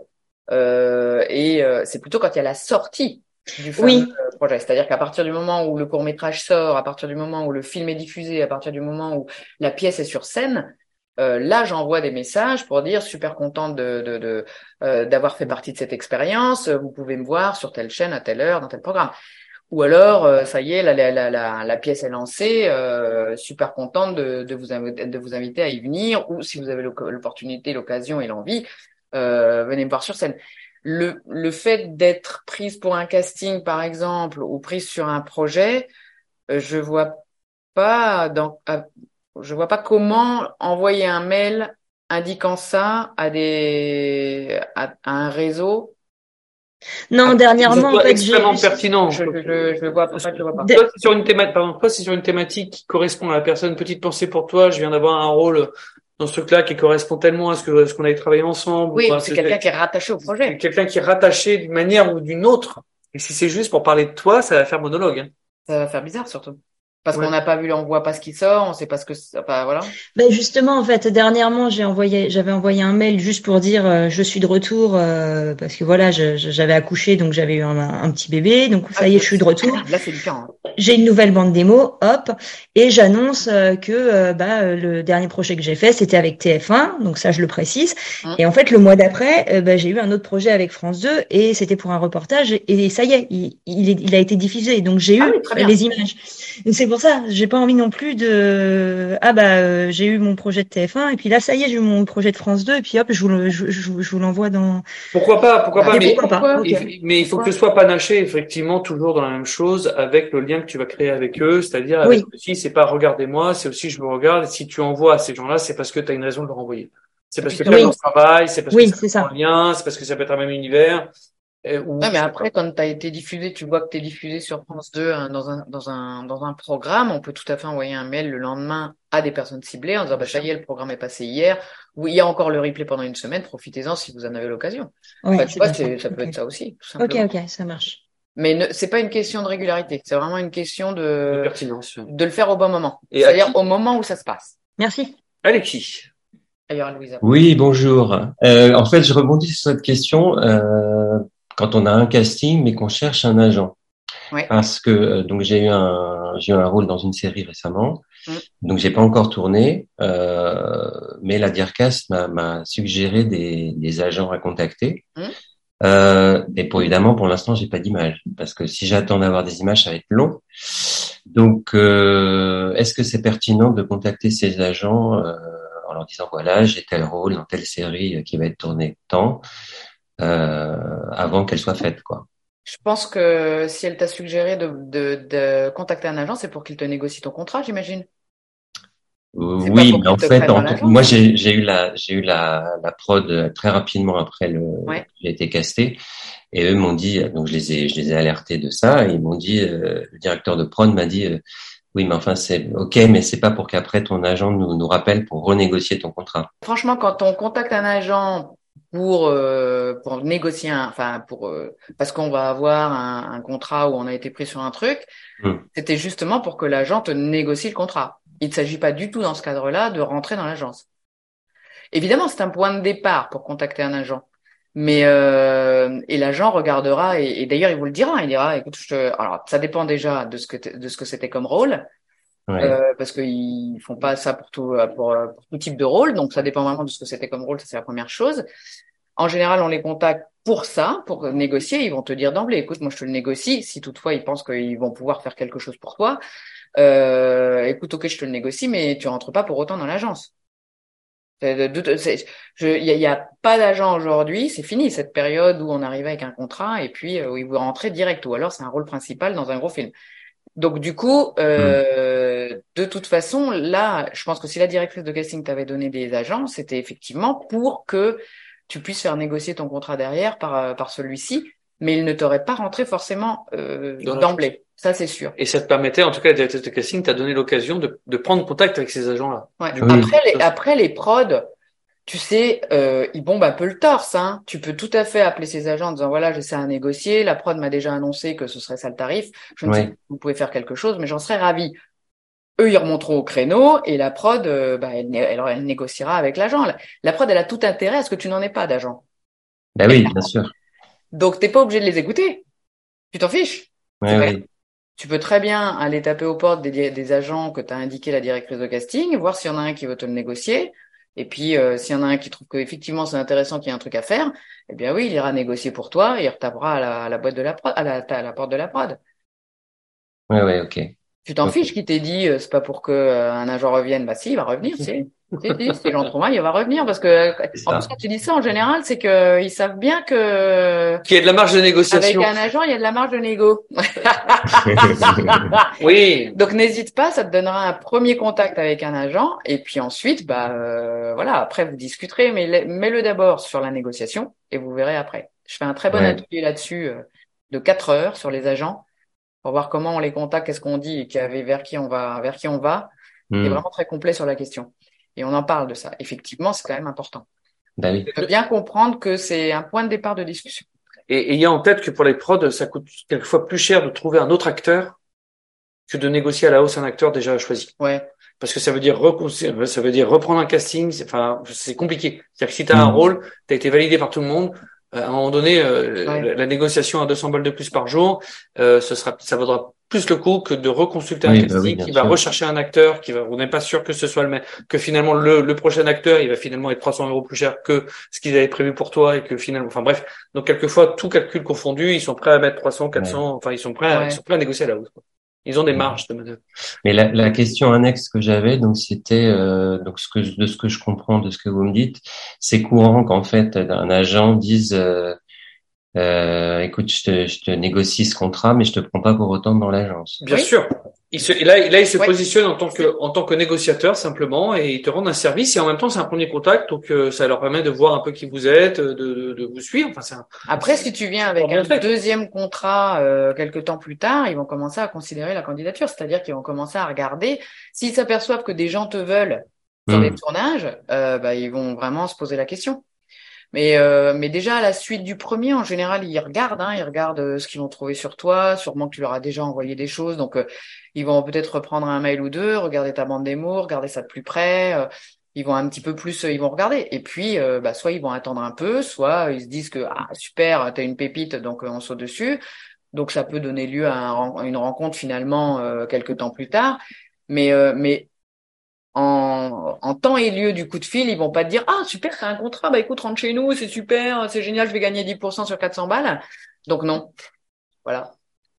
[SPEAKER 2] c'est plutôt quand il y a la sortie du fameux projet. C'est-à-dire qu'à partir du moment où le court-métrage sort, à partir du moment où le film est diffusé, à partir du moment où la pièce est sur scène, là, j'envoie des messages pour dire super contente d'avoir fait partie de cette expérience. Vous pouvez me voir sur telle chaîne à telle heure dans tel programme. Ou alors, ça y est, la pièce est lancée. Super contente de vous inviter à y venir. Ou si vous avez l'opportunité, l'occasion et l'envie, venez me voir sur scène. Le fait d'être prise pour un casting, par exemple, ou prise sur un projet, je vois pas comment envoyer un mail indiquant ça à un réseau.
[SPEAKER 5] Non, dernièrement, en fait,
[SPEAKER 3] extrêmement pertinent.
[SPEAKER 2] Je le vois pas.
[SPEAKER 3] Toi, c'est sur une thématique qui correspond à la personne. Petite pensée pour toi. Je viens d'avoir un rôle dans ce truc-là qui correspond tellement à ce qu'on avait travaillé ensemble.
[SPEAKER 2] Oui, c'est quelqu'un qui est rattaché au projet.
[SPEAKER 3] C'est quelqu'un qui est rattaché d'une manière ou d'une autre. Et si c'est juste pour parler de toi, ça va faire monologue. Hein.
[SPEAKER 2] Ça va faire bizarre, surtout. Parce qu'on n'a pas vu, on voit pas ce qui sort, on sait pas ce que, voilà.
[SPEAKER 5] Ben justement, en fait, dernièrement, j'avais envoyé un mail juste pour dire je suis de retour parce que voilà, j'avais accouché, donc j'avais eu un petit bébé, donc ça y est, je suis de retour.
[SPEAKER 2] Là, c'est différent.
[SPEAKER 5] J'ai une nouvelle bande démo, hop, et j'annonce que le dernier projet que j'ai fait, c'était avec TF1, donc ça je le précise. Et en fait, le mois d'après, j'ai eu un autre projet avec France 2 et c'était pour un reportage et ça y est, il a été diffusé, donc j'ai eu les images. Donc c'est pour ça, j'ai pas envie non plus de j'ai eu mon projet de TF1 et puis là ça y est, j'ai eu mon projet de France 2 et puis hop, je vous l'envoie dans.
[SPEAKER 3] Pourquoi pas,
[SPEAKER 5] Okay.
[SPEAKER 3] Mais il faut que ce soit panaché effectivement toujours dans la même chose avec le lien que tu vas créer avec eux, c'est-à-dire avec aussi c'est pas regardez-moi, c'est aussi je me regarde et si tu envoies à ces gens-là, c'est parce que tu as une raison de leur envoyer. C'est parce que tu as leur travail, c'est parce que c'est un lien, c'est parce que ça peut être un même univers.
[SPEAKER 2] Ouais, mais après, quand tu as été diffusé, tu vois que tu es diffusé sur France 2 dans un programme, on peut tout à fait envoyer un mail le lendemain à des personnes ciblées en disant bah, ça y est, le programme est passé hier, ou il y a encore le replay pendant une semaine, profitez-en si vous en avez l'occasion.
[SPEAKER 5] Ouais,
[SPEAKER 2] Tu vois, ça peut être ça aussi, tout simplement.
[SPEAKER 5] Ok, ça marche.
[SPEAKER 2] Mais c'est pas une question de régularité, c'est vraiment une question
[SPEAKER 3] De pertinence.
[SPEAKER 2] de le faire au bon moment.
[SPEAKER 3] Et
[SPEAKER 2] C'est-à-dire au moment où ça se passe.
[SPEAKER 5] Merci.
[SPEAKER 3] Alexis.
[SPEAKER 2] D'ailleurs, Louisa.
[SPEAKER 7] Oui, bonjour. En fait, je rebondis sur cette question quand on a un casting mais qu'on cherche un agent.
[SPEAKER 2] Ouais.
[SPEAKER 7] Parce que donc j'ai eu un rôle dans une série récemment. Donc j'ai pas encore tourné, mais la Dircast m'a suggéré des agents à contacter. Et évidemment, pour l'instant, j'ai pas d'image parce que si j'attends d'avoir des images, ça va être long. Donc, est-ce que c'est pertinent de contacter ces agents en leur disant voilà, j'ai tel rôle dans telle série qui va être tournée tant avant qu'elle soit faite, quoi.
[SPEAKER 2] Je pense que si elle t'a suggéré de contacter un agent, c'est pour qu'il te négocie ton contrat, j'imagine.
[SPEAKER 7] Oui, mais en fait, moi j'ai eu la prod très rapidement après j'ai été casté, et eux m'ont dit, donc je les ai alertés de ça, et ils m'ont dit, le directeur de prod m'a dit oui, mais enfin c'est ok, mais c'est pas pour qu'après ton agent nous rappelle pour renégocier ton contrat.
[SPEAKER 2] Franchement, quand on contacte un agent pour négocier parce qu'on va avoir un contrat où on a été pris sur un truc, c'était justement pour que l'agent te négocie le contrat. Il ne s'agit pas du tout dans ce cadre-là de rentrer dans l'agence. Évidemment, c'est un point de départ pour contacter un agent. Mais et l'agent regardera et d'ailleurs il vous le dira, il dira écoute, alors ça dépend déjà de ce que c'était comme rôle. Parce qu'ils font pas ça pour tout type de rôle, donc ça dépend vraiment de ce que c'était comme rôle, ça c'est la première chose. En général, on les contacte pour ça, pour négocier, ils vont te dire d'emblée écoute, moi je te le négocie, si toutefois ils pensent qu'ils vont pouvoir faire quelque chose pour toi. Écoute, ok, je te le négocie, mais tu rentres pas pour autant dans l'agence. Il y a pas d'agent aujourd'hui, c'est fini cette période où on arrivait avec un contrat et puis où il vous rentrait direct, ou alors c'est un rôle principal dans un gros film. Donc du coup, de toute façon, là, je pense que si la directrice de casting t'avait donné des agents, c'était effectivement pour que tu puisses faire négocier ton contrat derrière par celui-ci, mais il ne t'aurait pas rentré forcément d'emblée. Ça, c'est sûr.
[SPEAKER 3] Et ça te permettait, en tout cas, la directrice de casting t'a donné l'occasion de prendre contact avec ces agents-là.
[SPEAKER 2] Ouais. Après les prods, tu sais, ils bombent un peu le torse, hein. Tu peux tout à fait appeler ces agents en disant voilà, j'essaie à négocier. La prod m'a déjà annoncé que ce serait ça le tarif. Je ne sais pas si vous pouvez faire quelque chose, mais j'en serais ravi. Eux, ils remonteront au créneau et la prod, elle négociera avec l'agent. La prod, elle a tout intérêt à ce que tu n'en aies pas d'agent.
[SPEAKER 7] Ben oui, bien sûr.
[SPEAKER 2] Donc, t'es pas obligé de les écouter. Tu t'en fiches.
[SPEAKER 7] Oui.
[SPEAKER 2] Tu peux très bien aller taper aux portes des agents que t'as indiqué la directrice de casting, voir s'il y en a un qui veut te le négocier. Et puis, s'il y en a un qui trouve qu'effectivement c'est intéressant, qu'il y a un truc à faire, eh bien oui, il ira négocier pour toi et il retapera à la boîte de la prod, à la porte de la prod.
[SPEAKER 7] Ouais, ok.
[SPEAKER 2] Tu t'en fiches qui t'ait dit, c'est pas pour que un agent revienne. Bah si, il va revenir, si les gens trop mal, il va revenir parce que en plus quand tu dis ça en général, c'est que ils savent bien que
[SPEAKER 3] qu'il y a de la marge de négociation.
[SPEAKER 2] Avec un agent, il y a de la marge de négo.
[SPEAKER 3] Oui.
[SPEAKER 2] Donc n'hésite pas, ça te donnera un premier contact avec un agent et puis ensuite voilà, après vous discuterez, mais mets-le d'abord sur la négociation et vous verrez après. Je fais un très bon atelier là-dessus de 4 heures sur les agents pour voir comment on les contacte, qu'est-ce qu'on dit et vers qui on va. C'est vraiment très complet sur la question. Et on en parle de ça. Effectivement, c'est quand même important.
[SPEAKER 7] Bah oui.
[SPEAKER 2] Il faut bien comprendre que c'est un point de départ de discussion.
[SPEAKER 3] Et ayant en tête que pour les prods, ça coûte quelquefois plus cher de trouver un autre acteur que de négocier à la hausse un acteur déjà choisi.
[SPEAKER 2] Ouais.
[SPEAKER 3] Parce que ça veut dire reprendre un casting, c'est compliqué. C'est-à-dire que si tu as un rôle, tu as été validé par tout le monde, à un moment donné, la négociation à 200 balles de plus par jour, ça vaudra plus le coup que de reconsulter un casting qui va rechercher un acteur, on n'est pas sûr que ce soit le même, que finalement le prochain acteur, il va finalement être 300 € plus cher que ce qu'ils avaient prévu pour toi et que finalement, enfin bref. Donc quelquefois, tout calcul confondu, ils sont prêts à mettre 300, 400, ils sont prêts à négocier à la hausse, quoi. Ils ont des marges de manœuvre.
[SPEAKER 7] Mais la question annexe que j'avais, donc c'était de ce que je comprends de ce que vous me dites, c'est courant qu'en fait un agent dise écoute, je te négocie ce contrat, mais je te prends pas pour autant dans l'agence.
[SPEAKER 3] Bien sûr. il se positionne en tant que négociateur simplement et il te rend un service et en même temps c'est un premier contact donc ça leur permet de voir un peu qui vous êtes, de vous suivre. Enfin,
[SPEAKER 2] Après, si tu viens avec un deuxième contrat quelque temps plus tard, ils vont commencer à considérer la candidature, c'est-à-dire qu'ils vont commencer à regarder s'ils s'aperçoivent que des gens te veulent sur des tournages, ils vont vraiment se poser la question. Mais déjà à la suite du premier, en général, ils regardent ce qu'ils vont trouver sur toi. Sûrement que tu leur as déjà envoyé des choses, donc ils vont peut-être reprendre un mail ou deux, regarder ta bande démo, regarder ça de plus près. Ils vont un petit peu plus, ils vont regarder. Et puis, soit ils vont attendre un peu, soit ils se disent que super, t'as une pépite, donc on saute dessus. Donc ça peut donner lieu à une rencontre finalement quelque temps plus tard. Mais en temps et lieu du coup de fil, ils vont pas te dire super, c'est un contrat, écoute, rentre chez nous, c'est super, c'est génial, je vais gagner 10% sur 400 balles. Donc non, voilà.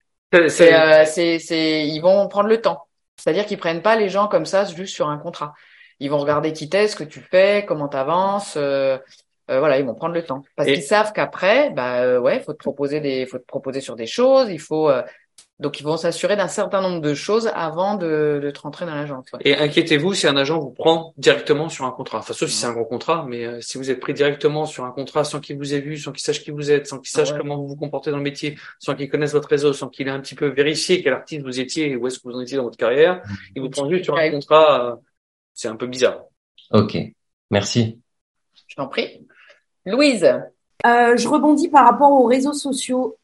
[SPEAKER 2] Ils vont prendre le temps. C'est-à-dire qu'ils prennent pas les gens comme ça juste sur un contrat. Ils vont regarder qui t'es, ce que tu fais, comment t'avances. Ils vont prendre le temps parce qu'ils savent qu'après, faut te proposer sur des choses. Donc, ils vont s'assurer d'un certain nombre de choses avant de te rentrer dans l'agence. Ouais.
[SPEAKER 3] Et inquiétez-vous si un agent vous prend directement sur un contrat. Enfin, sauf si c'est un gros contrat, mais si vous êtes pris directement sur un contrat sans qu'il vous ait vu, sans qu'il sache qui vous êtes, sans qu'il sache comment vous vous comportez dans le métier, sans qu'il connaisse votre réseau, sans qu'il ait un petit peu vérifié quel artiste vous étiez et où est-ce que vous en étiez dans votre carrière, il vous prend juste sur un contrat, c'est un peu bizarre.
[SPEAKER 7] Ok, merci.
[SPEAKER 2] Je t'en prie. Louise.
[SPEAKER 8] Je rebondis par rapport aux réseaux sociaux.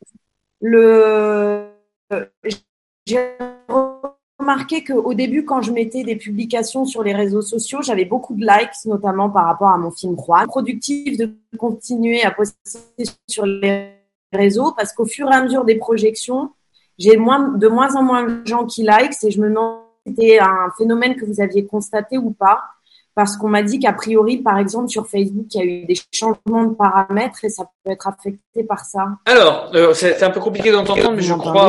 [SPEAKER 8] J'ai remarqué qu'au début, quand je mettais des publications sur les réseaux sociaux, j'avais beaucoup de likes, notamment par rapport à mon film Juan. Productif de continuer à poster sur les réseaux parce qu'au fur et à mesure des projections, j'ai de moins en moins de gens qui likent et je me demande si c'était un phénomène que vous aviez constaté ou pas. Parce qu'on m'a dit qu'a priori, par exemple, sur Facebook, il y a eu des changements de paramètres et ça peut être affecté par ça.
[SPEAKER 3] Alors, c'est un peu compliqué d'entendre, mais je crois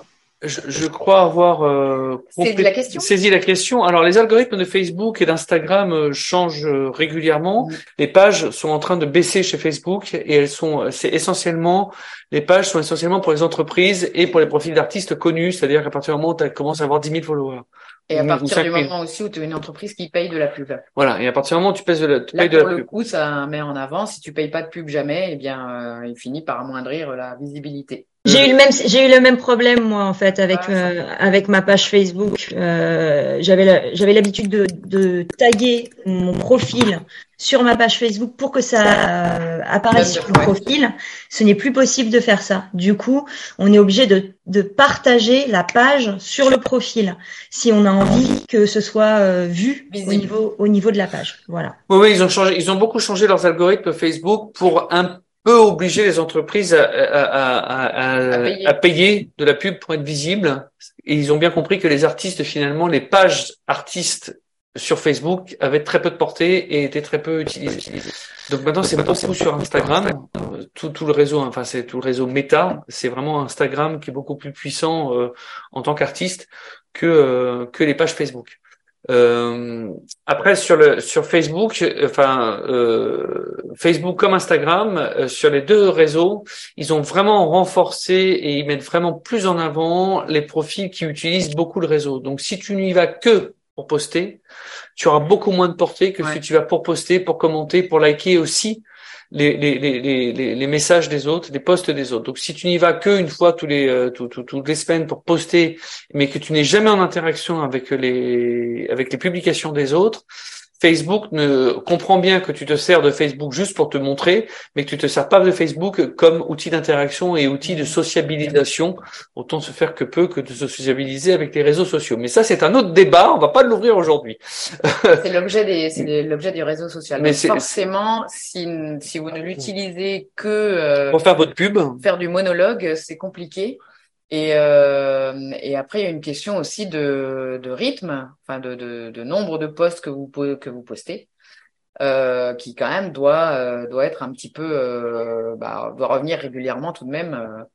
[SPEAKER 3] avoir saisi la question. Alors, les algorithmes de Facebook et d'Instagram changent régulièrement. Les pages sont en train de baisser chez Facebook et les pages sont essentiellement pour les entreprises et pour les profils d'artistes connus, c'est-à-dire qu'à partir du moment où tu commences à avoir 10 000 followers.
[SPEAKER 2] Et à partir du moment aussi où tu es une entreprise qui paye de la pub.
[SPEAKER 3] Voilà. Et à partir du moment où tu payes de la pub.
[SPEAKER 2] Pour le coup, ça met en avant. Si tu payes pas de pub jamais, il finit par amoindrir la visibilité.
[SPEAKER 5] J'ai eu le même problème, moi, en fait, avec ma page Facebook. J'avais l'habitude de taguer mon profil sur ma page Facebook pour que ça apparaisse sur le profil. Ce n'est plus possible de faire ça. Du coup, on est obligé de partager la page sur le profil si on a envie que ce soit vu au niveau de la page. Voilà.
[SPEAKER 3] Oui, ils ont beaucoup changé leurs algorithmes Facebook pour un peu obliger les entreprises à payer de la pub pour être visibles. Et ils ont bien compris que les artistes, finalement, les pages artistes sur Facebook avaient très peu de portée et étaient très peu utilisées. Donc maintenant, c'est beaucoup sur Instagram. Tout le réseau, enfin, c'est tout le réseau Meta. C'est vraiment Instagram qui est beaucoup plus puissant en tant qu'artiste que les pages Facebook. Après sur Facebook, Facebook comme Instagram, sur les deux réseaux, ils ont vraiment renforcé et ils mettent vraiment plus en avant les profils qui utilisent beaucoup le réseau. Donc si tu n'y vas que pour poster, tu auras beaucoup moins de portée que si tu vas pour poster, pour commenter, pour liker aussi les messages des autres, les posts des autres. Donc si tu n'y vas que une fois toutes les semaines pour poster, mais que tu n'es jamais en interaction avec les publications des autres, Facebook ne comprend bien que tu te sers de Facebook juste pour te montrer, mais que tu te sers pas de Facebook comme outil d'interaction et outil de sociabilisation. Autant se faire que peu que de se sociabiliser avec les réseaux sociaux. Mais ça, c'est un autre débat. On va pas l'ouvrir aujourd'hui.
[SPEAKER 2] C'est l'objet du réseau social. Mais forcément, si vous ne l'utilisez que
[SPEAKER 3] pour faire votre pub,
[SPEAKER 2] faire du monologue, c'est compliqué. Et après, il y a une question aussi de rythme, enfin de nombre de posts que vous postez, qui quand même doit être un petit peu, doit revenir régulièrement tout de même.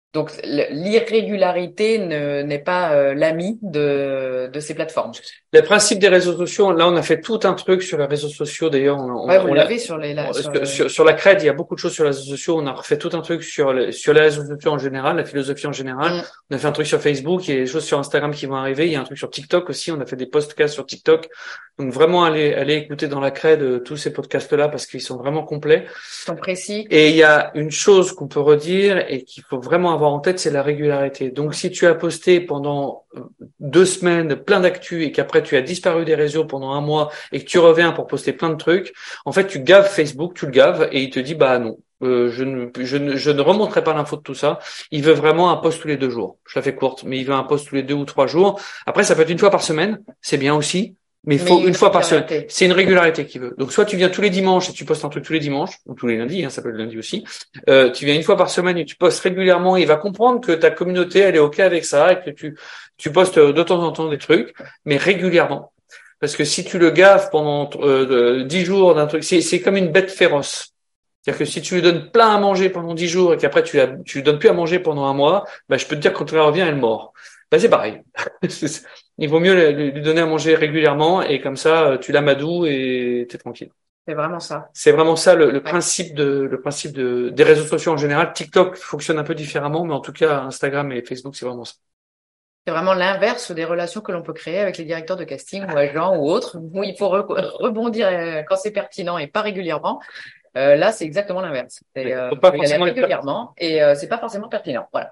[SPEAKER 2] Donc l'irrégularité n'est pas l'ami de ces plateformes.
[SPEAKER 3] Le principe des réseaux sociaux, là on a fait tout un truc sur les réseaux sociaux. D'ailleurs,
[SPEAKER 2] vous l'avez sur
[SPEAKER 3] sur la Cred, il y a beaucoup de choses sur les réseaux sociaux. On a refait tout un truc sur les réseaux sociaux en général, la philosophie en général. On a fait un truc sur Facebook, il y a des choses sur Instagram qui vont arriver. Il y a un truc sur TikTok aussi. On a fait des podcasts sur TikTok. Donc vraiment allez écouter dans la Cred tous ces podcasts-là parce qu'ils sont vraiment complets.
[SPEAKER 2] Ils sont précis.
[SPEAKER 3] Et il y a une chose qu'on peut redire et qu'il faut vraiment avoir en tête, c'est la régularité. Donc si tu as posté pendant 2 semaines plein d'actu et qu'après tu as disparu des réseaux pendant 1 mois et que tu reviens pour poster plein de trucs, en fait tu gaves Facebook, tu le gaves et il te dit bah non. Je ne remonterai pas l'info de tout ça. Il veut vraiment un post tous les 2 jours. Je la fais courte, mais il veut un post tous les 2 ou 3 jours. Après, ça peut être 1 fois par semaine. C'est bien aussi. Mais il faut 1 fois par semaine. C'est une régularité qu'il veut. Donc, soit tu viens tous les dimanches et tu postes un truc tous les dimanches, ou tous les lundis, ça peut être le lundi aussi. Tu viens 1 fois par semaine et tu postes régulièrement. Il va comprendre que ta communauté, elle est OK avec ça et que tu postes de temps en temps des trucs, mais régulièrement. Parce que si tu le gaves pendant 10 jours d'un truc, c'est comme une bête féroce. C'est-à-dire que si tu lui donnes plein à manger pendant 10 jours et qu'après tu lui donnes plus à manger pendant 1 mois, bah, je peux te dire que quand tu reviens, elle mord. Bah, c'est pareil. Il vaut mieux lui donner à manger régulièrement et comme ça, tu l'amadoues et t'es tranquille.
[SPEAKER 2] C'est vraiment ça.
[SPEAKER 3] C'est vraiment ça le principe des réseaux sociaux en général. TikTok fonctionne un peu différemment, mais en tout cas, Instagram et Facebook, c'est vraiment ça.
[SPEAKER 2] C'est vraiment l'inverse des relations que l'on peut créer avec les directeurs de casting ou agents ou autres, où il faut rebondir quand c'est pertinent et pas régulièrement. Là, c'est exactement l'inverse. C'est
[SPEAKER 3] pas
[SPEAKER 2] y aller régulièrement et c'est pas forcément pertinent. Voilà.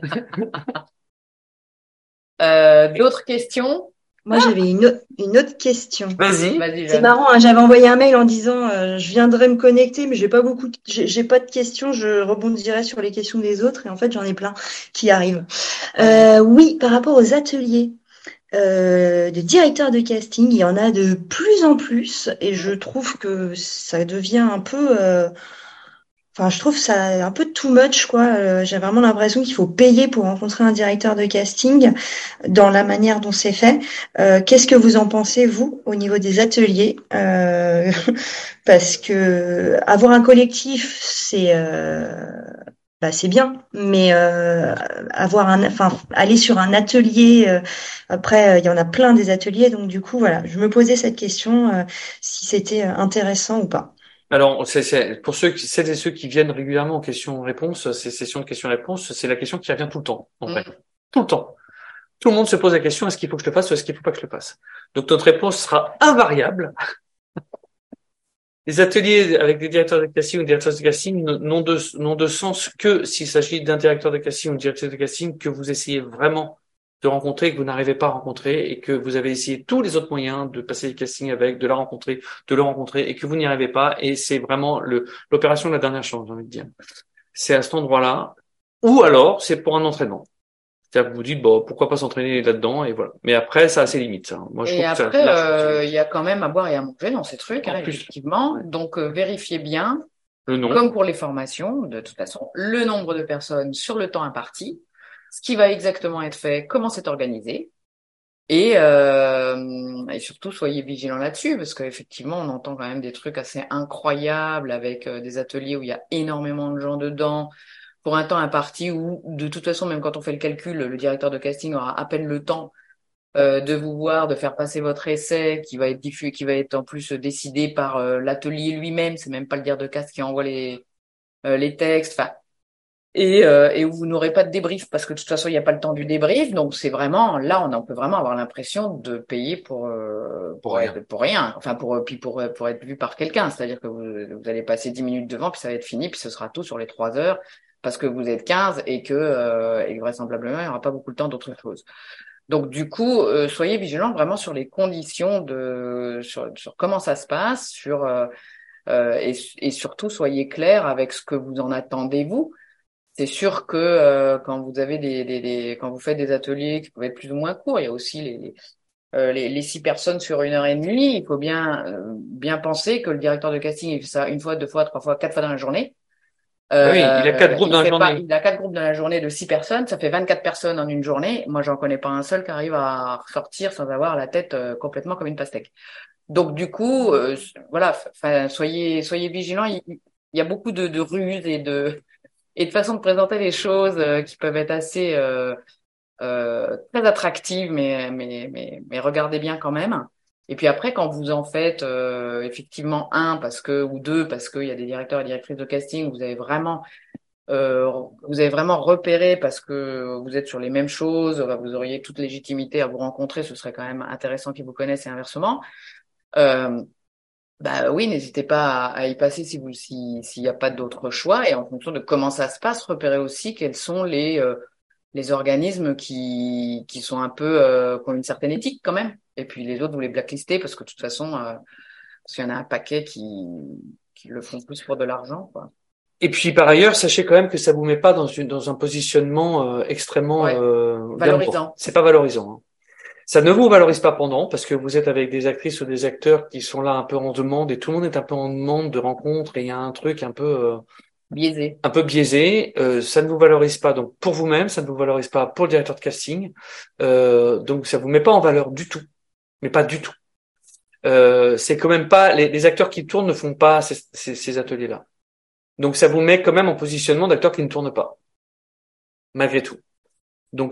[SPEAKER 2] D'autres questions?
[SPEAKER 5] Moi, j'avais une autre question.
[SPEAKER 3] Vas-y.
[SPEAKER 5] C'est marrant, hein, j'avais envoyé un mail en disant je viendrai me connecter, mais j'ai pas de questions. Je rebondirai sur les questions des autres et en fait, j'en ai plein qui arrivent. Oui, par rapport aux ateliers de directeurs de casting, il y en a de plus en plus et je trouve que ça devient un peu enfin, je trouve ça un peu too much, quoi. J'ai vraiment l'impression qu'il faut payer pour rencontrer un directeur de casting dans la manière dont c'est fait. Qu'est-ce que vous en pensez, vous, au niveau des ateliers? Parce que avoir un collectif, c'est bien, mais aller sur un atelier, après, il y en a plein des ateliers, donc du coup, voilà, je me posais cette question, si c'était intéressant ou pas.
[SPEAKER 3] Alors, c'est pour celles et ceux qui viennent régulièrement aux questions-réponses, ces sessions de questions-réponses, c'est la question qui revient tout le temps, en fait. Tout le temps. Tout le monde se pose la question, est-ce qu'il faut que je le fasse ou est-ce qu'il faut pas que je le fasse? Donc, notre réponse sera invariable. Les ateliers avec des directeurs de casting ou des directeurs de casting n'ont de sens que s'il s'agit d'un directeur de casting ou d'une directrice de casting que vous essayez vraiment de rencontrer, que vous n'arrivez pas à rencontrer et que vous avez essayé tous les autres moyens de passer les castings avec, de la rencontrer, de le rencontrer et que vous n'y arrivez pas et c'est vraiment l'opération de la dernière chance, j'ai envie de dire. C'est à cet endroit-là. Ou alors, c'est pour un entraînement. C'est-à-dire que vous dites, bon, pourquoi pas s'entraîner là-dedans et voilà. Mais après, ça a ses limites. Hein. Moi, je
[SPEAKER 2] et
[SPEAKER 3] trouve
[SPEAKER 2] après,
[SPEAKER 3] que
[SPEAKER 2] il y a quand même à boire et à manger dans ces trucs, effectivement. Donc, vérifiez bien,
[SPEAKER 3] le nom.
[SPEAKER 2] Comme pour les formations, de toute façon, le nombre de personnes sur le temps imparti, ce qui va exactement être fait, comment c'est organisé. Et surtout, soyez vigilants là-dessus, parce qu'effectivement, on entend quand même des trucs assez incroyables avec des ateliers où il y a énormément de gens dedans, pour un temps imparti où, de toute façon, même quand on fait le calcul, le directeur de casting aura à peine le temps de vous voir, de faire passer votre essai, qui va être en plus décidé par l'atelier lui-même. C'est même pas le directeur de cast qui envoie les textes. Enfin, et où vous n'aurez pas de débrief parce que de toute façon il n'y a pas le temps du débrief. Donc c'est vraiment là, on peut vraiment avoir l'impression de payer pour rien. Enfin pour être vu par quelqu'un. C'est-à-dire que vous allez passer 10 minutes devant, puis ça va être fini, puis ce sera tout sur les 3 heures. Parce que vous êtes 15 et que vraisemblablement il n'y aura pas beaucoup de temps d'autre chose. Donc du coup, soyez vigilants vraiment sur les conditions sur comment ça se passe, et surtout soyez clairs avec ce que vous en attendez vous. C'est sûr que quand vous avez quand vous faites des ateliers qui peuvent être plus ou moins courts, il y a aussi les 6 personnes sur 1h30. Il faut bien penser que le directeur de casting il fait ça 1 fois, 2 fois, 3 fois, 4 fois dans la journée.
[SPEAKER 3] Oui, il a 4 groupes dans la journée.
[SPEAKER 2] Il a 4 groupes dans la journée de 6 personnes, ça fait 24 personnes en une journée. Moi, j'en connais pas un seul qui arrive à ressortir sans avoir la tête complètement comme une pastèque. Donc, du coup, voilà, soyez vigilants. Il y a beaucoup de ruses et de façon de présenter les choses qui peuvent être assez très attractives, mais regardez bien quand même. Et puis après, quand vous en faites effectivement ou deux, parce qu'il y a des directeurs et directrices de casting, vous avez vraiment repéré parce que vous êtes sur les mêmes choses, vous auriez toute légitimité à vous rencontrer, ce serait quand même intéressant qu'ils vous connaissent et inversement. Bah oui, n'hésitez pas à y passer s'il y a pas d'autre choix, et en fonction de comment ça se passe, repérez aussi quels sont les organismes qui sont un peu qui ont une certaine éthique quand même. Et puis les autres, vous les blacklistez parce que de toute façon, parce qu'il y en a un paquet qui le font plus pour de l'argent, quoi.
[SPEAKER 3] Et puis par ailleurs, sachez quand même que ça vous met pas dans un positionnement extrêmement
[SPEAKER 2] valorisant.
[SPEAKER 3] C'est pas valorisant. Hein. Ça ne vous valorise pas pendant, parce que vous êtes avec des actrices ou des acteurs qui sont là un peu en demande, et tout le monde est un peu en demande de rencontre, et il y a un truc un peu
[SPEAKER 2] biaisé.
[SPEAKER 3] Ça ne vous valorise pas donc pour vous-même, ça ne vous valorise pas pour le directeur de casting, donc ça vous met pas en valeur du tout, mais pas du tout. C'est quand même pas les acteurs qui tournent ne font pas ces ateliers-là. Donc ça vous met quand même en positionnement d'acteurs qui ne tournent pas, malgré tout. Donc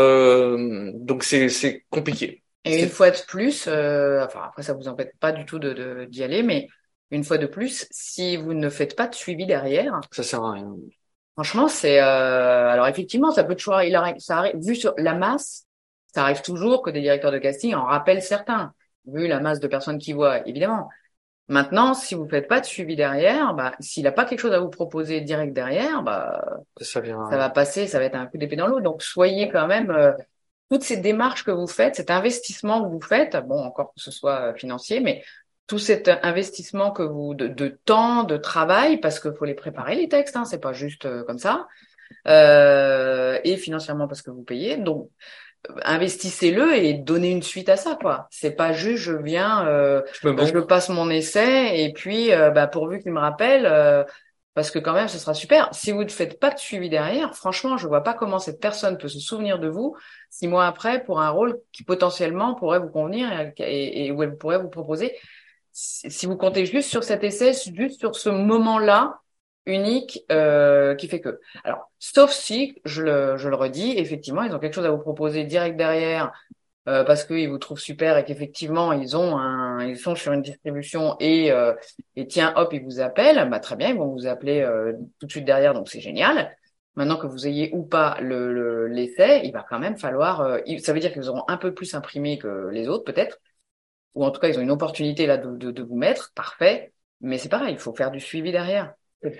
[SPEAKER 3] c'est compliqué.
[SPEAKER 2] Et une fois de plus, après ça vous empêche pas du tout d'y aller, mais une fois de plus, si vous ne faites pas de suivi derrière,
[SPEAKER 3] ça sert à rien.
[SPEAKER 2] Franchement, c'est alors effectivement, ça peut toujours, ça arrive, vu sur la masse, ça arrive toujours que des directeurs de casting en rappellent certains, vu la masse de personnes qui voient, évidemment. Maintenant, si vous faites pas de suivi derrière, s'il a pas quelque chose à vous proposer direct derrière, ça va passer, ça va être un coup d'épée dans l'eau. Donc, soyez quand même toutes ces démarches que vous faites, cet investissement que vous faites, bon, encore que ce soit financier, mais tout cet investissement que de temps, de travail, parce qu'il faut les préparer les textes, hein, c'est pas juste comme ça, et financièrement parce que vous payez, donc investissez-le et donnez une suite à ça, quoi. C'est pas juste je viens, je passe mon essai et puis pourvu qu'il me rappelle, parce que quand même ce sera super. Si vous ne faites pas de suivi derrière, franchement, je vois pas comment cette personne peut se souvenir de vous 6 mois après pour un rôle qui potentiellement pourrait vous convenir et où elle pourrait vous proposer. Si vous comptez juste sur cet essai, juste sur ce moment-là unique qui fait que. Alors, sauf si, je le redis, effectivement, ils ont quelque chose à vous proposer direct derrière parce qu'ils vous trouvent super et qu'effectivement ils sont sur une distribution et tiens, hop, ils vous appellent, très bien, ils vont vous appeler tout de suite derrière, donc c'est génial. Maintenant que vous ayez ou pas l'essai, il va quand même falloir. Ça veut dire qu'ils auront un peu plus imprimé que les autres, peut-être. Ou en tout cas, ils ont une opportunité là de vous mettre, parfait. Mais c'est pareil, il faut faire du suivi derrière.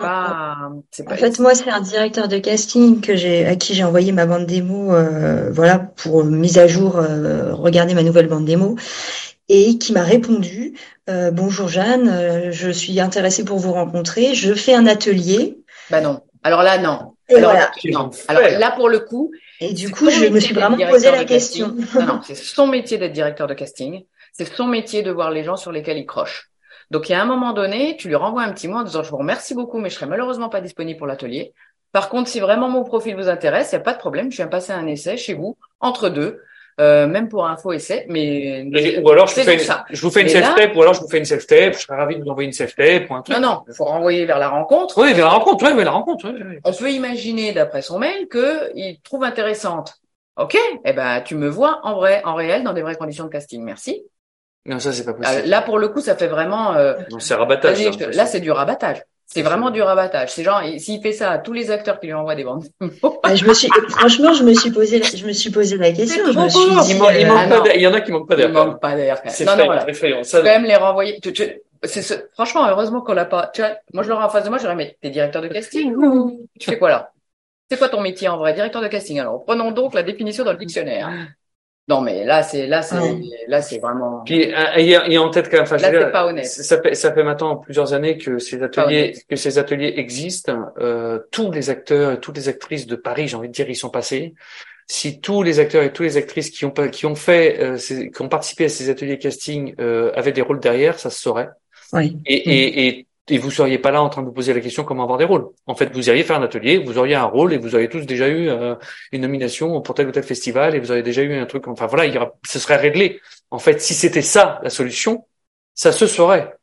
[SPEAKER 5] En fait, moi, c'est un directeur de casting à qui j'ai envoyé ma bande démo, pour mise à jour, regarder ma nouvelle bande démo, et qui m'a répondu, bonjour Jeanne, je suis intéressée pour vous rencontrer, je fais un atelier.
[SPEAKER 2] Non. Alors là, non.
[SPEAKER 5] Et
[SPEAKER 2] alors,
[SPEAKER 5] voilà.
[SPEAKER 2] Non. Alors là, pour le coup.
[SPEAKER 5] Et du coup, je me suis vraiment posé la question.
[SPEAKER 2] Non, c'est son métier d'être directeur de casting. C'est son métier de voir les gens sur lesquels il croche. Donc, il y a un moment donné, tu lui renvoies un petit mot en disant, je vous remercie beaucoup, mais je serai malheureusement pas disponible pour l'atelier. Par contre, si vraiment mon profil vous intéresse, il n'y a pas de problème. Je viens passer un essai chez vous, entre deux, même pour un faux essai,
[SPEAKER 3] ou alors, je vous fais une self-tape, ou alors je vous fais une self-tape, je serais ravi de vous envoyer une self-tape, ou un truc.
[SPEAKER 2] Non, faut renvoyer vers la rencontre.
[SPEAKER 3] Oui, vers la rencontre, oui, vers la rencontre, oui.
[SPEAKER 2] On peut imaginer, d'après son mail, qu'il trouve intéressante. Ok, tu me vois en vrai, en réel, dans des vraies conditions de casting. Merci.
[SPEAKER 3] Non, ça, c'est pas possible.
[SPEAKER 2] Là, pour le coup, ça fait vraiment,
[SPEAKER 3] non, c'est rabattage.
[SPEAKER 2] Là, c'est du rabattage. C'est vraiment du rabattage. C'est genre, s'il fait ça à tous les acteurs qui lui envoient des bandes.
[SPEAKER 5] Franchement, je me suis posé la question. Je me suis dit,
[SPEAKER 3] il y en a qui manquent pas d'air.
[SPEAKER 2] Il manque pas d'air.
[SPEAKER 3] C'est effrayant.
[SPEAKER 2] Faut quand même les renvoyer. Franchement, heureusement qu'on l'a pas. Tu vois, moi, je l'aurais en face de moi, j'aurais, mais t'es directeur de casting ou tu fais quoi là? C'est quoi ton métier en vrai? Directeur de casting. Alors, prenons donc la définition dans le dictionnaire. Non, mais là, c'est vraiment.
[SPEAKER 3] Puis, il y a en tête quand même,
[SPEAKER 2] c'est pas honnête.
[SPEAKER 3] Ça fait maintenant plusieurs années que ces ateliers existent. Tous les acteurs et toutes les actrices de Paris, j'ai envie de dire, ils sont passés. Si tous les acteurs et toutes les actrices qui ont participé à ces ateliers casting, avaient des rôles derrière, ça se saurait.
[SPEAKER 5] Oui.
[SPEAKER 3] Et vous seriez pas là en train de vous poser la question comment avoir des rôles. En fait, vous iriez faire un atelier, vous auriez un rôle et vous auriez tous déjà eu une nomination pour tel ou tel festival et vous auriez déjà eu un truc. Enfin voilà, ce serait réglé. En fait, si c'était ça la solution, ça se saurait.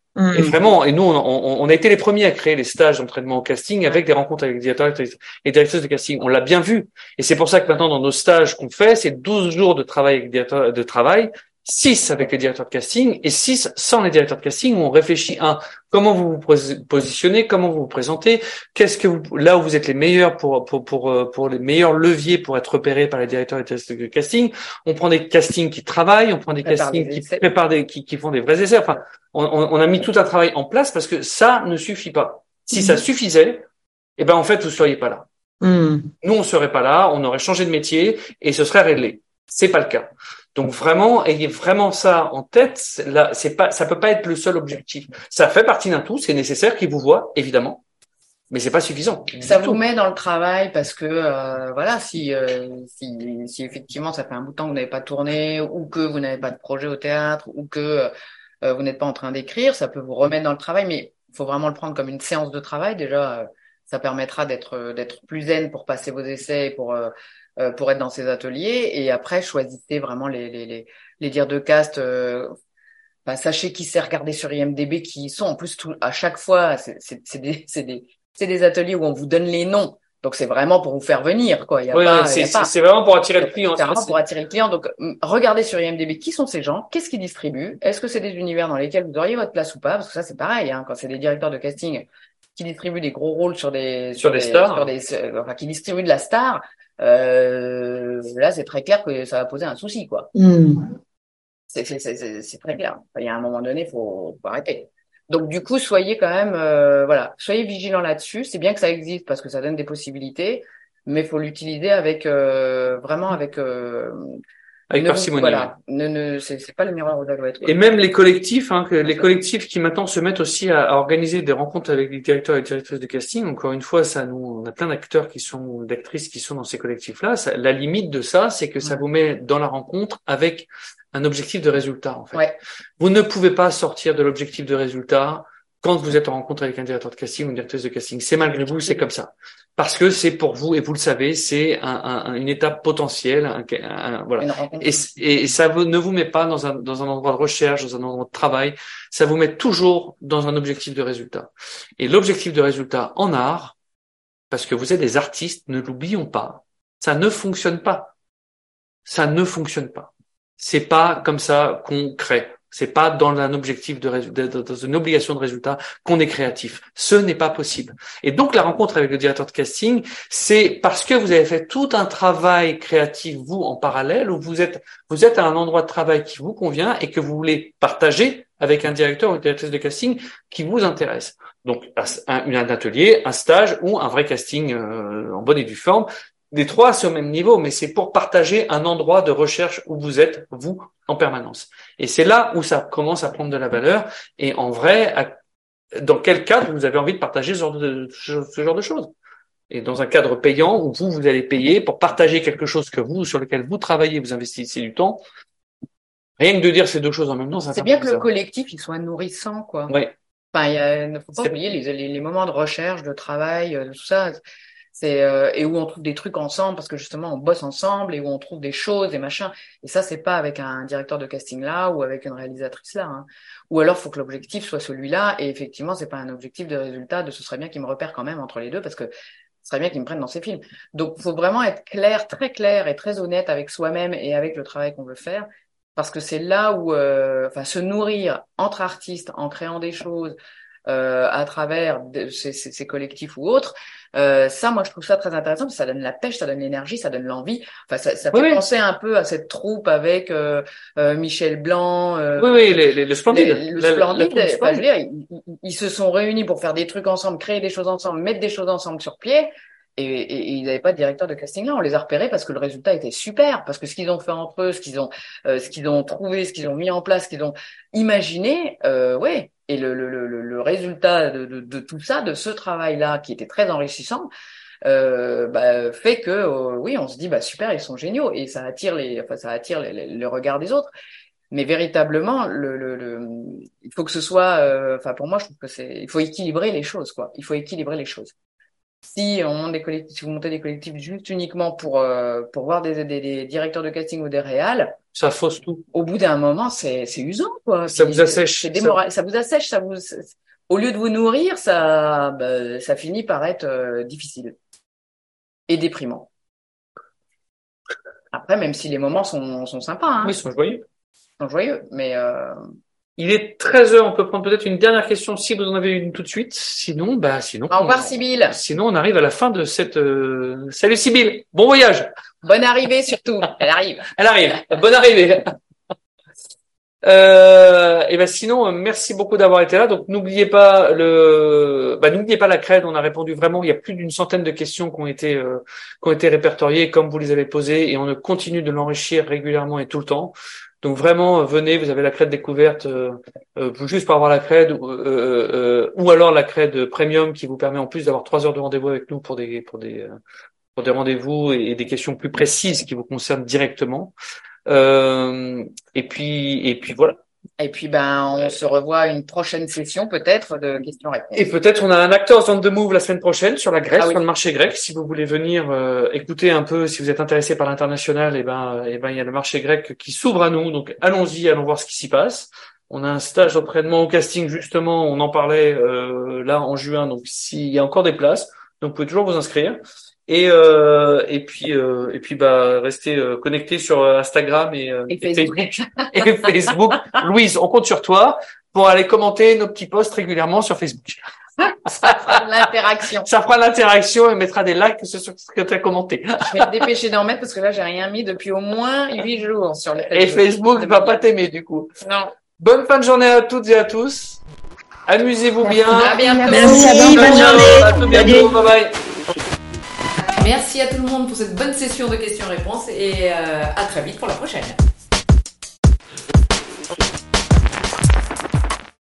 [SPEAKER 3] Et vraiment, et nous, on a été les premiers à créer les stages d'entraînement au casting avec des rencontres avec les directeurs et directrices de casting. On l'a bien vu. Et c'est pour ça que maintenant, dans nos stages qu'on fait, c'est 12 jours de travail avec directeurs de travail, 6 avec les directeurs de casting et 6 sans les directeurs de casting, où on réfléchit à comment vous vous positionnez, comment vous vous présentez, là où vous êtes les meilleurs pour les meilleurs leviers pour être repérés par les directeurs et directrices de casting. On prend des castings qui travaillent, on prend des castings qui préparent qui font des vrais essais. Enfin, on a mis tout un travail en place parce que ça ne suffit pas. Si ça suffisait, eh ben, en fait, vous seriez pas là. Nous, on serait pas là, on aurait changé de métier et ce serait réglé. C'est pas le cas. Donc vraiment, ayez vraiment ça en tête. Là, ça peut pas être le seul objectif. Ça fait partie d'un tout, c'est nécessaire qu'ils vous voient, évidemment, mais c'est pas suffisant.
[SPEAKER 2] Ça vous met dans le travail parce que voilà, si effectivement ça fait un bout de temps que vous n'avez pas tourné ou que vous n'avez pas de projet au théâtre ou que vous n'êtes pas en train d'écrire, ça peut vous remettre dans le travail, mais il faut vraiment le prendre comme une séance de travail. Déjà, ça permettra d'être plus zen pour passer vos essais, pour être dans ces ateliers. Et après, choisissez vraiment les dires de cast. Sachez qui s'est regardé sur IMDb, qui y sont. En plus, à chaque fois, c'est des ateliers où on vous donne les noms. Donc, c'est vraiment pour vous faire venir, quoi.
[SPEAKER 3] C'est vraiment pour attirer le client.
[SPEAKER 2] C'est vraiment pour attirer le client. Donc, regardez sur IMDb qui sont ces gens, qu'est-ce qu'ils distribuent, est-ce que c'est des univers dans lesquels vous auriez votre place ou pas, parce que ça, c'est pareil, hein, quand c'est des directeurs de casting qui distribuent des gros rôles sur des stars, qui distribuent de la star, là, c'est très clair que ça va poser un souci, quoi. C'est très clair. Il y a un moment donné, faut arrêter. Donc du coup, soyez quand même, soyez vigilants là-dessus. C'est bien que ça existe parce que ça donne des possibilités, mais faut l'utiliser avec vraiment avec
[SPEAKER 3] parcimonie.
[SPEAKER 2] Voilà, c'est pas le miroir où ça doit être.
[SPEAKER 3] Et même les collectifs, les collectifs qui maintenant se mettent aussi à organiser des rencontres avec les directeurs et les directrices de casting. Encore une fois, on a plein d'acteurs d'actrices qui sont dans ces collectifs-là. La limite de ça, c'est que ça vous met dans la rencontre avec un objectif de résultat, en fait.
[SPEAKER 2] Ouais.
[SPEAKER 3] Vous ne pouvez pas sortir de l'objectif de résultat quand vous êtes en rencontre avec un directeur de casting ou une directrice de casting. C'est malgré vous, c'est comme ça. Parce que c'est pour vous, et vous le savez, c'est une étape potentielle, voilà. Et ça ne vous met pas dans un endroit de recherche, dans un endroit de travail. Ça vous met toujours dans un objectif de résultat. Et l'objectif de résultat en art, parce que vous êtes des artistes, ne l'oublions pas, ça ne fonctionne pas. Ça ne fonctionne pas. C'est pas comme ça qu'on crée. C'est pas dans un objectif de résultat, dans une obligation de résultat qu'on est créatif. Ce n'est pas possible. Et donc, la rencontre avec le directeur de casting, c'est parce que vous avez fait tout un travail créatif, vous, en parallèle, où vous êtes à un endroit de travail qui vous convient et que vous voulez partager avec un directeur ou une directrice de casting qui vous intéresse. Donc, un atelier, un stage ou un vrai casting en bonne et due forme. Les trois sur le même niveau, mais c'est pour partager un endroit de recherche où vous êtes, vous, en permanence. Et c'est là où ça commence à prendre de la valeur. Et en vrai, dans quel cadre vous avez envie de partager ce genre de choses? Et dans un cadre payant où vous allez payer pour partager quelque chose sur lequel vous travaillez, vous investissez du temps. Rien que de dire ces deux choses en même temps, ça
[SPEAKER 2] c'est bien que le collectif, il soit nourrissant, quoi.
[SPEAKER 3] Oui.
[SPEAKER 2] Enfin, il ne faut pas oublier les moments de recherche, de travail, tout ça. Et où on trouve des trucs ensemble parce que justement on bosse ensemble et où on trouve des choses et machin. Et ça, c'est pas avec un directeur de casting là ou avec une réalisatrice là. Hein. Ou alors, faut que l'objectif soit celui-là. Et effectivement, c'est pas un objectif de résultat. Ce serait bien qu'il me repère quand même entre les deux parce que ce serait bien qu'il me prenne dans ses films. Donc, faut vraiment être clair, très clair et très honnête avec soi-même et avec le travail qu'on veut faire. Parce que c'est là où, se nourrir entre artistes en créant des choses à travers ces collectifs ou autres. Ça, moi, je trouve ça très intéressant parce que ça donne la pêche, ça donne l'énergie, ça donne l'envie. Enfin, ça fait penser un peu à cette troupe avec Michel Blanc.
[SPEAKER 3] Le Splendide.
[SPEAKER 2] Le Splendide. Enfin, je veux dire, ils se sont réunis pour faire des trucs ensemble, créer des choses ensemble, mettre des choses ensemble sur pied. Et ils n'avaient pas de directeur de casting là. On les a repérés parce que le résultat était super, parce que ce qu'ils ont fait entre eux, ce qu'ils ont trouvé, ce qu'ils ont mis en place, ce qu'ils ont imaginé, Et le résultat de tout ça, de ce travail-là, qui était très enrichissant, fait que on se dit super, ils sont géniaux et ça attire le regard des autres. Mais véritablement, il faut que ce soit, pour moi, je trouve que il faut équilibrer les choses, quoi. Il faut équilibrer les choses. Si on monte si vous montez des collectifs juste uniquement pour voir des directeurs de casting ou des réals,
[SPEAKER 3] Ça fausse tout.
[SPEAKER 2] Au bout d'un moment, c'est usant, quoi.
[SPEAKER 3] Ça vous assèche.
[SPEAKER 2] Ça vous assèche, au lieu de vous nourrir, ça finit par être difficile et déprimant. Après, même si les moments sont sympas, hein.
[SPEAKER 3] Oui, ils sont joyeux.
[SPEAKER 2] Ils sont joyeux, mais
[SPEAKER 3] Il est 13h, on peut prendre peut-être une dernière question si vous en avez une tout de suite. Sinon.
[SPEAKER 2] Au revoir, Sybille.
[SPEAKER 3] Sinon, on arrive à la fin de cette. Salut Sybille, bon voyage.
[SPEAKER 2] Bonne arrivée surtout. Elle arrive.
[SPEAKER 3] Bonne arrivée. Et ben sinon, merci beaucoup d'avoir été là. Donc n'oubliez pas la CRED. On a répondu vraiment. Il y a plus d'une centaine de questions qui ont été répertoriées comme vous les avez posées, et on continue de l'enrichir régulièrement et tout le temps. Donc vraiment, venez, vous avez la CRED découverte, juste pour avoir la CRED, ou alors la CRED Premium qui vous permet en plus d'avoir 3 heures de rendez-vous avec nous pour des rendez-vous et des questions plus précises qui vous concernent directement. Et puis voilà.
[SPEAKER 2] Et puis on se revoit à une prochaine session peut-être de questions-réponses.
[SPEAKER 3] Et peut-être on a un Actors on the Move la semaine prochaine sur la Grèce,
[SPEAKER 2] oui.
[SPEAKER 3] sur le marché grec. Si vous voulez venir écouter un peu, si vous êtes intéressé par l'international, il y a le marché grec qui s'ouvre à nous. Donc allons-y, allons voir ce qui s'y passe. On a un stage d'entraînement au casting justement, on en parlait là en juin. Donc s'il y a encore des places, donc vous pouvez toujours vous inscrire. Et puis restez connectés sur Instagram et Facebook. Et Facebook. Louise, on compte sur toi pour aller commenter nos petits posts régulièrement sur Facebook.
[SPEAKER 2] Ça fera de l'interaction.
[SPEAKER 3] Ça fera de l'interaction et mettra des likes sur ce que tu as commenté.
[SPEAKER 2] Je vais me dépêcher d'en mettre parce que là, j'ai rien mis depuis au moins 8 jours sur le
[SPEAKER 3] Et Facebook ne va pas t'aimer du coup.
[SPEAKER 2] Non.
[SPEAKER 3] Bonne fin de journée à toutes et à tous. Amusez-vous bien.
[SPEAKER 2] À bientôt.
[SPEAKER 5] Merci, bonne journée.
[SPEAKER 3] À tout bientôt. Bye bye.
[SPEAKER 2] Merci à tout le monde pour cette bonne session de questions-réponses et à très vite pour la prochaine.